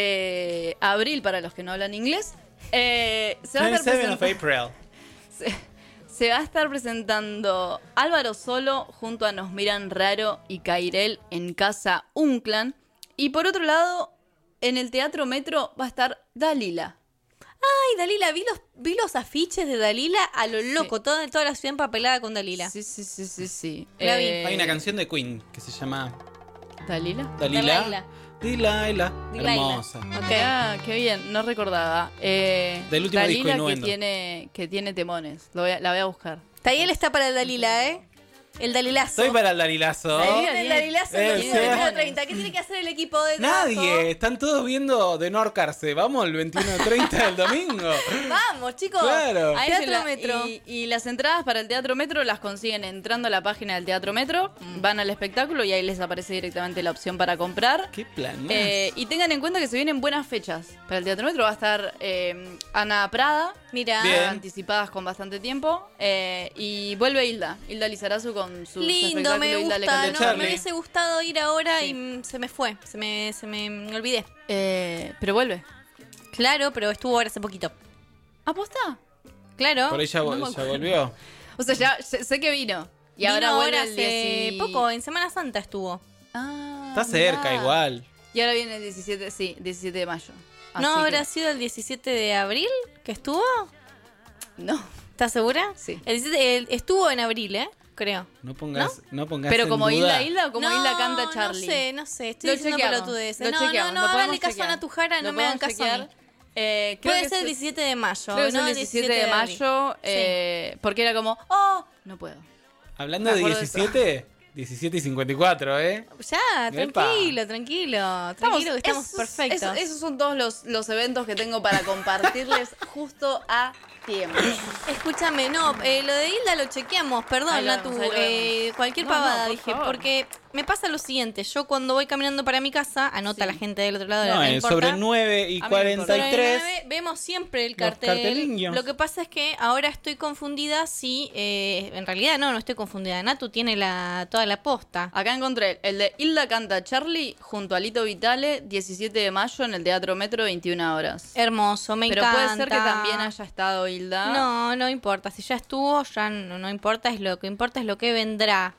[SPEAKER 13] de abril, para los que no hablan inglés. Eh, se, va a estar
[SPEAKER 2] twenty-seventh of
[SPEAKER 13] presentando,
[SPEAKER 2] April.
[SPEAKER 13] se, se va a estar presentando Álvaro Solo junto a Nos Miran Raro y Cairel en Casa Unclan. Y por otro lado, en el Teatro Metro va a estar Dalila.
[SPEAKER 3] Ay, Dalila, vi los, vi los afiches de Dalila a lo loco, toda, toda la ciudad empapelada con Dalila.
[SPEAKER 13] Sí, sí, sí, sí, sí.
[SPEAKER 3] La vi.
[SPEAKER 13] Eh,
[SPEAKER 2] Hay una canción de Queen que se llama
[SPEAKER 13] ¿Dalila?
[SPEAKER 2] Dalila.
[SPEAKER 3] Dalila.
[SPEAKER 2] Delilah.
[SPEAKER 3] Delilah.
[SPEAKER 2] Hermosa.
[SPEAKER 3] Ok.
[SPEAKER 13] Ah, qué bien, no recordaba. Eh,
[SPEAKER 2] Del último disco
[SPEAKER 13] Dalila que
[SPEAKER 2] Innuendo.
[SPEAKER 13] tiene, que tiene temones. Lo voy a- la voy a buscar.
[SPEAKER 3] Tayel está para el Dalila, ¿eh? El Dalilazo.
[SPEAKER 2] Soy para el Dalilazo.
[SPEAKER 3] Ahí viene el Dalilazo
[SPEAKER 2] Eh,
[SPEAKER 3] el
[SPEAKER 2] sí.
[SPEAKER 3] veintiuno treinta. ¿Qué tiene que hacer el equipo de trabajo?
[SPEAKER 2] Nadie. Están todos viendo de Norcarse. Vamos el veintiuno treinta del domingo.
[SPEAKER 3] Vamos, chicos.
[SPEAKER 2] Claro.
[SPEAKER 13] A
[SPEAKER 3] Teatro
[SPEAKER 13] ese la-
[SPEAKER 3] Metro.
[SPEAKER 13] Y, y las entradas para el Teatro Metro las consiguen entrando a la página del Teatro Metro, van al espectáculo y ahí les aparece directamente la opción para comprar.
[SPEAKER 2] Qué plan.
[SPEAKER 13] Eh, y tengan en cuenta que se vienen buenas fechas. Para el Teatro Metro va a estar eh, Ana Prada,
[SPEAKER 3] Mira.
[SPEAKER 2] Bien.
[SPEAKER 13] anticipadas con bastante tiempo, eh, y vuelve Hilda, Hilda Lizarazu con su
[SPEAKER 3] Lindo, me
[SPEAKER 13] Hilda le
[SPEAKER 3] gusta.
[SPEAKER 13] canta
[SPEAKER 3] No,
[SPEAKER 2] Charlie.
[SPEAKER 3] me hubiese gustado ir ahora
[SPEAKER 13] Sí.
[SPEAKER 3] y mm, se me fue. Se me, se me, me olvidé.
[SPEAKER 13] Eh, pero vuelve.
[SPEAKER 3] Claro, pero estuvo ahora hace poquito.
[SPEAKER 13] ¿Aposta?
[SPEAKER 3] Claro.
[SPEAKER 2] Por ahí ya,
[SPEAKER 13] No me
[SPEAKER 2] ya
[SPEAKER 13] acuerdo.
[SPEAKER 2] volvió.
[SPEAKER 13] O sea, ya sé, sé que vino. Y
[SPEAKER 3] Vino
[SPEAKER 13] ahora vuelve
[SPEAKER 3] ahora
[SPEAKER 13] el
[SPEAKER 3] hace
[SPEAKER 13] dieci-
[SPEAKER 3] poco, en Semana Santa estuvo.
[SPEAKER 13] Ah,
[SPEAKER 2] Está cerca
[SPEAKER 13] mirá.
[SPEAKER 2] igual.
[SPEAKER 13] Y ahora viene el diecisiete, sí, diecisiete de mayo. Así
[SPEAKER 3] ¿No
[SPEAKER 13] que-
[SPEAKER 3] habrá sido el diecisiete de abril que estuvo?
[SPEAKER 13] No.
[SPEAKER 3] ¿Estás segura?
[SPEAKER 13] Sí.
[SPEAKER 3] El diecisiete el- estuvo en abril, ¿eh? Creo.
[SPEAKER 2] No pongas, no, pongas
[SPEAKER 13] Pero
[SPEAKER 2] en
[SPEAKER 13] como
[SPEAKER 2] duda.
[SPEAKER 13] Hilda Hilda o como
[SPEAKER 3] no,
[SPEAKER 13] Hilda canta Charlie.
[SPEAKER 3] No sé, no sé. Estoy
[SPEAKER 13] Lo
[SPEAKER 3] diciendo
[SPEAKER 13] chequeamos,
[SPEAKER 3] pelotudeces.
[SPEAKER 13] lo
[SPEAKER 3] No,
[SPEAKER 13] chequeamos,
[SPEAKER 3] no,
[SPEAKER 13] lo
[SPEAKER 3] no,
[SPEAKER 13] podemos
[SPEAKER 3] háganle caso
[SPEAKER 13] chequear.
[SPEAKER 3] a Natujara,
[SPEAKER 13] Lo
[SPEAKER 3] no me hagan
[SPEAKER 13] podemos
[SPEAKER 3] caso a mí.
[SPEAKER 13] chequear. Eh, creo
[SPEAKER 3] Puede
[SPEAKER 13] que
[SPEAKER 3] ser el
[SPEAKER 13] es-
[SPEAKER 3] diecisiete de mayo.
[SPEAKER 13] Creo que es
[SPEAKER 3] no
[SPEAKER 13] el
[SPEAKER 3] el
[SPEAKER 13] diecisiete de
[SPEAKER 3] abril.
[SPEAKER 13] mayo,
[SPEAKER 3] Sí.
[SPEAKER 13] eh, porque era como, oh, no puedo.
[SPEAKER 2] Hablando
[SPEAKER 13] Me
[SPEAKER 2] de
[SPEAKER 13] acuerdo de eso.
[SPEAKER 2] diecisiete, diecisiete y cincuenta y cuatro, ¿eh?
[SPEAKER 3] Ya,
[SPEAKER 2] Epa.
[SPEAKER 3] tranquilo, tranquilo. Tranquilo, que estamos
[SPEAKER 13] esos-
[SPEAKER 3] perfectos.
[SPEAKER 13] Esos, esos son todos los, los eventos que tengo para compartirles justo a tiempo.
[SPEAKER 3] Escúchame, no, eh, lo de Hilda lo chequeamos, perdón,
[SPEAKER 13] Ahí lo
[SPEAKER 3] Natu,
[SPEAKER 13] vemos, ahí lo
[SPEAKER 3] eh,
[SPEAKER 13] vemos.
[SPEAKER 3] cualquier
[SPEAKER 13] No, no,
[SPEAKER 3] pavada
[SPEAKER 13] por
[SPEAKER 3] dije,
[SPEAKER 13] favor.
[SPEAKER 3] porque me pasa lo siguiente, yo cuando voy caminando para mi casa, anota la gente del otro lado,
[SPEAKER 2] No,
[SPEAKER 3] no
[SPEAKER 2] en-
[SPEAKER 3] importa.
[SPEAKER 2] sobre nueve y
[SPEAKER 13] A mí me
[SPEAKER 2] cuarenta
[SPEAKER 3] Sobre
[SPEAKER 2] y
[SPEAKER 3] el
[SPEAKER 2] tres.
[SPEAKER 3] nueve vemos siempre el
[SPEAKER 2] los
[SPEAKER 3] cartel.
[SPEAKER 2] carteliños.
[SPEAKER 3] Lo que pasa es que ahora estoy confundida si, eh, en realidad no, no estoy confundida, Natu tiene la toda la posta.
[SPEAKER 13] Acá encontré el de Hilda canta Charlie junto a Lito Vitale, diecisiete de mayo en el Teatro Metro, veintiuna horas.
[SPEAKER 3] Hermoso, me
[SPEAKER 13] Pero
[SPEAKER 3] encanta.
[SPEAKER 13] puede ser que también haya estado Hilda.
[SPEAKER 3] No, no importa. Si ya estuvo, ya no, no importa. Es lo que importa es lo que vendrá.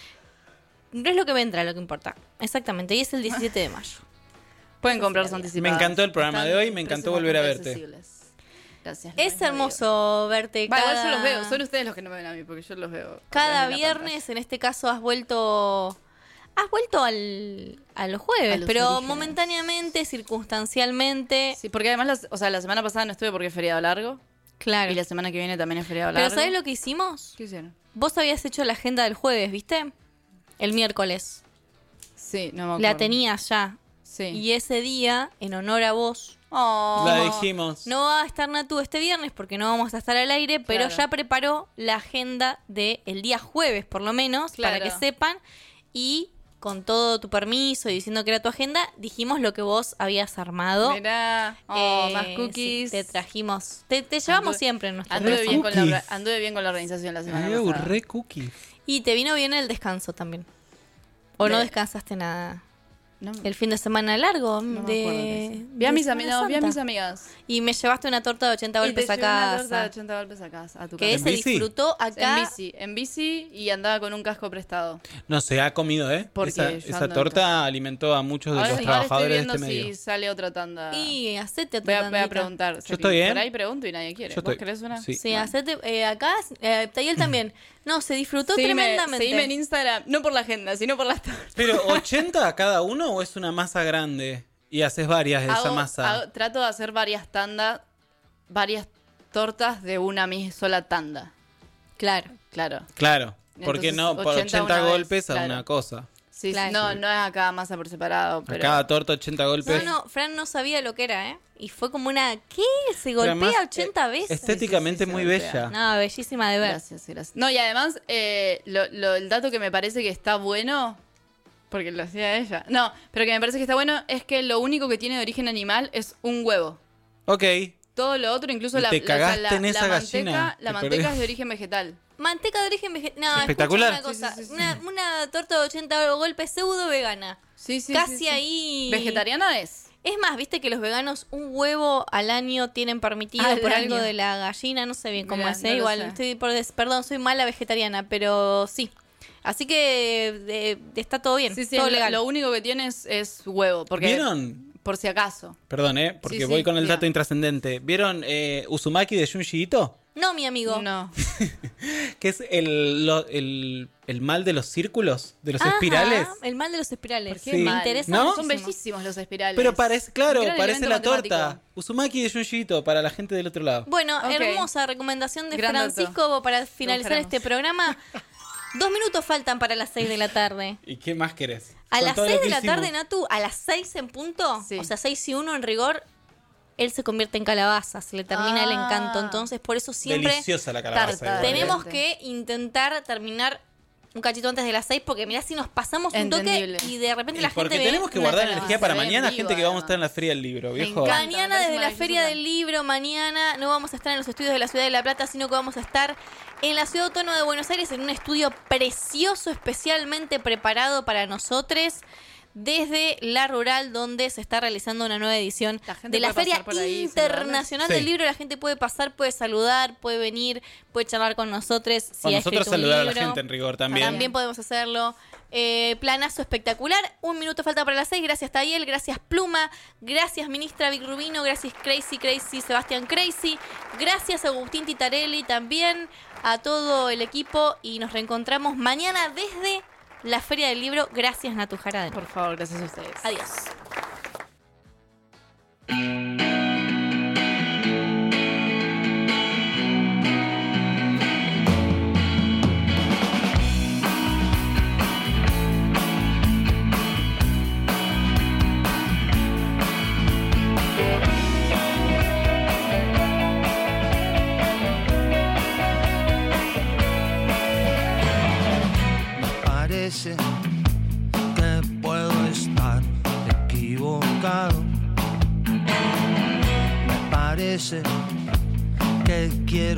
[SPEAKER 3] No es lo que vendrá lo que importa. Exactamente. Y es el diecisiete de mayo.
[SPEAKER 13] Pueden comprarse anticipadas.
[SPEAKER 2] Me encantó el programa de hoy, me encantó volver a verte.
[SPEAKER 13] accesibles. Gracias.
[SPEAKER 3] Es
[SPEAKER 13] Lorenzo,
[SPEAKER 3] hermoso verte
[SPEAKER 13] Va,
[SPEAKER 3] cada...
[SPEAKER 13] igual yo los veo. Son ustedes los que no me ven a mí, porque yo los veo.
[SPEAKER 3] Cada
[SPEAKER 13] en la
[SPEAKER 3] viernes, en este caso, has vuelto... Has vuelto al, a los jueves,
[SPEAKER 13] A los
[SPEAKER 3] pero
[SPEAKER 13] orígenes.
[SPEAKER 3] momentáneamente, circunstancialmente.
[SPEAKER 13] pantalla. Sí, porque además, las- o sea, la semana pasada no estuve porque es feriado largo.
[SPEAKER 3] Claro.
[SPEAKER 13] Y la semana que viene también es feriado
[SPEAKER 3] Pero
[SPEAKER 13] largo.
[SPEAKER 3] ¿sabes lo que hicimos?
[SPEAKER 13] ¿Qué hicieron?
[SPEAKER 3] Vos habías hecho la agenda del jueves, ¿viste? El miércoles.
[SPEAKER 13] Sí, no me acuerdo.
[SPEAKER 3] La tenías ya.
[SPEAKER 13] Sí.
[SPEAKER 3] Y ese día, en honor a vos,
[SPEAKER 13] Oh.
[SPEAKER 2] La dijimos.
[SPEAKER 3] no va a estar Natu este viernes porque no vamos a estar al aire, pero
[SPEAKER 13] Claro.
[SPEAKER 3] ya preparó la agenda del día jueves, por lo menos, para
[SPEAKER 13] Claro.
[SPEAKER 3] que sepan. Y con todo tu permiso y diciendo que era tu agenda, dijimos lo que vos habías armado.
[SPEAKER 13] Mirá, oh,
[SPEAKER 3] Eh,
[SPEAKER 13] más
[SPEAKER 3] sí,
[SPEAKER 13] cookies.
[SPEAKER 3] te trajimos. Te, te llevamos
[SPEAKER 13] Anduve-
[SPEAKER 3] siempre en nuestro
[SPEAKER 13] Anduve
[SPEAKER 3] corazón.
[SPEAKER 13] bien, con la,
[SPEAKER 2] Cookies.
[SPEAKER 13] orga- anduve bien con la organización la semana
[SPEAKER 2] Ay,
[SPEAKER 13] pasada.
[SPEAKER 2] re cookie.
[SPEAKER 3] Y te vino bien el descanso también. ¿O no
[SPEAKER 13] De-
[SPEAKER 3] descansaste nada?
[SPEAKER 13] No,
[SPEAKER 3] el fin de semana largo
[SPEAKER 13] no me
[SPEAKER 3] de,
[SPEAKER 13] acuerdo de eso. Vi
[SPEAKER 3] de
[SPEAKER 13] a mis,
[SPEAKER 3] Semana
[SPEAKER 13] ami- no, vi a
[SPEAKER 3] Santa.
[SPEAKER 13] mis amigas.
[SPEAKER 3] Y me llevaste una torta de ochenta
[SPEAKER 13] Y te
[SPEAKER 3] golpes a
[SPEAKER 13] llevé una torta de
[SPEAKER 3] casa.
[SPEAKER 13] ochenta golpes a casa, a tu
[SPEAKER 3] Que
[SPEAKER 13] casa.
[SPEAKER 3] se
[SPEAKER 2] ¿En bici?
[SPEAKER 3] disfrutó acá.
[SPEAKER 13] En bici, en bici y andaba con un casco prestado.
[SPEAKER 2] No, se ha comido, ¿eh?
[SPEAKER 13] Porque
[SPEAKER 2] Esa,
[SPEAKER 13] yo
[SPEAKER 2] esa
[SPEAKER 13] ando en
[SPEAKER 2] torta
[SPEAKER 13] casa.
[SPEAKER 2] alimentó a muchos de
[SPEAKER 13] Ahora,
[SPEAKER 2] los
[SPEAKER 13] sí, ahora estoy
[SPEAKER 2] trabajadores de
[SPEAKER 13] viendo
[SPEAKER 2] este medio.
[SPEAKER 13] si sale otra tanda.
[SPEAKER 3] Y hacete
[SPEAKER 13] Voy
[SPEAKER 3] otra
[SPEAKER 13] a, voy a
[SPEAKER 3] tandita.
[SPEAKER 13] preguntar.
[SPEAKER 2] Yo
[SPEAKER 13] Sergio.
[SPEAKER 2] estoy, ¿eh?
[SPEAKER 13] Por ahí pregunto y nadie quiere.
[SPEAKER 2] Yo
[SPEAKER 13] ¿Vos
[SPEAKER 2] estoy-
[SPEAKER 13] querés una?
[SPEAKER 2] sí.
[SPEAKER 3] Sí, hacete eh, acá, eh, Tayel también. No, se disfrutó
[SPEAKER 13] Seguime,
[SPEAKER 3] tremendamente.
[SPEAKER 13] seguime en Instagram, no por la agenda, sino por las tortas.
[SPEAKER 2] Pero, ¿ochenta cada uno o es una masa grande? Y haces varias de esa
[SPEAKER 13] Hago-
[SPEAKER 2] masa.
[SPEAKER 13] hago- trato de hacer varias tandas, varias tortas de una misma sola tanda.
[SPEAKER 3] Claro.
[SPEAKER 13] Claro.
[SPEAKER 2] Claro, porque
[SPEAKER 13] Entonces,
[SPEAKER 2] no, por
[SPEAKER 13] ochenta
[SPEAKER 2] ochenta
[SPEAKER 13] una vez,
[SPEAKER 2] golpes a
[SPEAKER 13] claro.
[SPEAKER 2] una cosa.
[SPEAKER 13] Sí, sí,
[SPEAKER 3] Claro.
[SPEAKER 13] no, no es acá masa por separado,
[SPEAKER 2] A
[SPEAKER 13] pero...
[SPEAKER 2] cada torta ochenta golpes.
[SPEAKER 3] No, no, Fran no sabía lo que era, ¿eh? Y fue como una... ¿Qué? ¿Se
[SPEAKER 2] Pero
[SPEAKER 3] golpea
[SPEAKER 2] además,
[SPEAKER 3] ochenta
[SPEAKER 2] eh,
[SPEAKER 3] veces?
[SPEAKER 2] Estéticamente
[SPEAKER 13] Sí, sí, sí,
[SPEAKER 2] muy
[SPEAKER 13] se golpea.
[SPEAKER 2] bella.
[SPEAKER 3] No, bellísima de ver.
[SPEAKER 13] Gracias, gracias. No, y además, eh, lo, lo- el dato que me parece que está bueno, porque lo hacía ella, no, pero que me parece que está bueno es que lo único que tiene de origen animal es un huevo.
[SPEAKER 2] Ok.
[SPEAKER 13] Todo lo otro, incluso
[SPEAKER 2] Y
[SPEAKER 13] la,
[SPEAKER 2] te
[SPEAKER 13] la-
[SPEAKER 2] cagaste
[SPEAKER 13] la-
[SPEAKER 2] en
[SPEAKER 13] la
[SPEAKER 2] esa
[SPEAKER 13] manteca,
[SPEAKER 2] gallina.
[SPEAKER 13] la
[SPEAKER 2] Te
[SPEAKER 13] manteca
[SPEAKER 2] perdí.
[SPEAKER 13] es de origen vegetal.
[SPEAKER 3] Manteca de origen vegetal. No,
[SPEAKER 2] Espectacular.
[SPEAKER 3] escucha una cosa.
[SPEAKER 13] Sí, sí, sí, sí.
[SPEAKER 3] Una, una torta de ochenta golpes pseudo vegana.
[SPEAKER 13] Sí, sí,
[SPEAKER 3] Casi
[SPEAKER 13] sí, sí.
[SPEAKER 3] ahí...
[SPEAKER 13] ¿Vegetariana es?
[SPEAKER 3] Es más, viste que los veganos un huevo al año tienen permitido
[SPEAKER 13] Al
[SPEAKER 3] por algo
[SPEAKER 13] año.
[SPEAKER 3] de la gallina, no sé bien cómo
[SPEAKER 13] Mirá,
[SPEAKER 3] es, ¿eh?
[SPEAKER 13] no lo
[SPEAKER 3] igual,
[SPEAKER 13] sé.
[SPEAKER 3] estoy por des- perdón, soy mala vegetariana, pero sí. Así que eh, está todo bien,
[SPEAKER 13] Sí, sí,
[SPEAKER 3] todo
[SPEAKER 13] lo,
[SPEAKER 3] legal.
[SPEAKER 13] lo único que tiene es, es huevo, porque
[SPEAKER 2] ¿Vieron?
[SPEAKER 13] por si acaso.
[SPEAKER 2] Perdón, ¿eh? Porque
[SPEAKER 13] Sí, sí,
[SPEAKER 2] voy con el
[SPEAKER 13] diga.
[SPEAKER 2] dato intrascendente. ¿Vieron eh, Uzumaki de Junji Ito?
[SPEAKER 3] No, mi amigo.
[SPEAKER 13] No.
[SPEAKER 2] Que es el, lo- el, el mal de los círculos, de los
[SPEAKER 3] Ajá,
[SPEAKER 2] espirales.
[SPEAKER 3] el mal de los espirales.
[SPEAKER 13] ¿Por qué
[SPEAKER 2] Sí.
[SPEAKER 3] Me
[SPEAKER 13] mal?
[SPEAKER 3] interesa
[SPEAKER 2] ¿No?
[SPEAKER 13] Son
[SPEAKER 3] muchísimo.
[SPEAKER 13] bellísimos los espirales.
[SPEAKER 2] Pero parece, claro,
[SPEAKER 13] Un gran
[SPEAKER 2] parece
[SPEAKER 13] elemento
[SPEAKER 2] la
[SPEAKER 13] matemático.
[SPEAKER 2] torta. Uzumaki de Junji Ito para la gente del otro lado.
[SPEAKER 3] Bueno,
[SPEAKER 13] Ok.
[SPEAKER 3] hermosa recomendación de
[SPEAKER 13] Gran dato.
[SPEAKER 3] Francisco para finalizar
[SPEAKER 13] buscaremos.
[SPEAKER 3] este programa. Dos minutos faltan para las seis de la tarde.
[SPEAKER 2] ¿Y qué más querés?
[SPEAKER 3] A
[SPEAKER 2] Con
[SPEAKER 3] las
[SPEAKER 2] todo lo
[SPEAKER 3] seis
[SPEAKER 2] que
[SPEAKER 3] de la
[SPEAKER 2] hicimos.
[SPEAKER 3] tarde, Natu, a las seis en punto,
[SPEAKER 13] Sí.
[SPEAKER 3] o sea, seis y uno en rigor, él se convierte en calabaza, se le termina el
[SPEAKER 13] Ah.
[SPEAKER 3] encanto. Entonces, por eso siempre
[SPEAKER 2] Deliciosa la calabaza.
[SPEAKER 13] Tarta.
[SPEAKER 2] igual, ¿eh?
[SPEAKER 3] tenemos
[SPEAKER 13] Excelente.
[SPEAKER 3] que intentar terminar un cachito antes de las seis, porque mirá si nos pasamos un toque
[SPEAKER 13] Entendible.
[SPEAKER 3] y de repente
[SPEAKER 2] Y
[SPEAKER 3] la
[SPEAKER 2] porque
[SPEAKER 3] gente ve
[SPEAKER 2] tenemos que
[SPEAKER 3] una
[SPEAKER 2] guardar
[SPEAKER 3] calabaza.
[SPEAKER 2] energía para
[SPEAKER 13] Se ve en
[SPEAKER 2] mañana,
[SPEAKER 13] vivo,
[SPEAKER 2] gente que vamos a
[SPEAKER 13] además.
[SPEAKER 2] estar en la Feria del Libro, viejo.
[SPEAKER 13] encanta.
[SPEAKER 3] Mañana
[SPEAKER 13] me parece
[SPEAKER 3] desde la Feria
[SPEAKER 13] maravilloso.
[SPEAKER 3] del Libro, mañana no vamos a estar en los estudios de la Ciudad de La Plata, sino que vamos a estar en la Ciudad Autónoma de Buenos Aires en un estudio precioso, especialmente preparado para nosotros, desde La Rural, donde se está realizando una nueva edición
[SPEAKER 13] La gente
[SPEAKER 3] de la
[SPEAKER 13] puede
[SPEAKER 3] Feria
[SPEAKER 13] pasar por ahí y
[SPEAKER 3] Internacional
[SPEAKER 2] saludarles.
[SPEAKER 3] del
[SPEAKER 2] Sí.
[SPEAKER 3] Libro. La gente puede pasar, puede saludar, puede venir, puede charlar con nosotros. Si
[SPEAKER 2] Con
[SPEAKER 3] ha
[SPEAKER 2] nosotros
[SPEAKER 3] escrito un
[SPEAKER 2] saludar a la
[SPEAKER 3] libro.
[SPEAKER 2] gente en rigor también.
[SPEAKER 3] También podemos hacerlo. Eh, planazo espectacular. Un minuto falta para las seis. Gracias, Tayel. Gracias, Pluma. Gracias, ministra Vic Rubino. Gracias, Crazy, Crazy, Sebastián Crazy. Gracias, Agustín Titarelli también. A todo el equipo. Y nos reencontramos mañana desde la Feria del Libro. Gracias, Natu Jara.
[SPEAKER 13] Por favor, gracias a ustedes.
[SPEAKER 3] Adiós.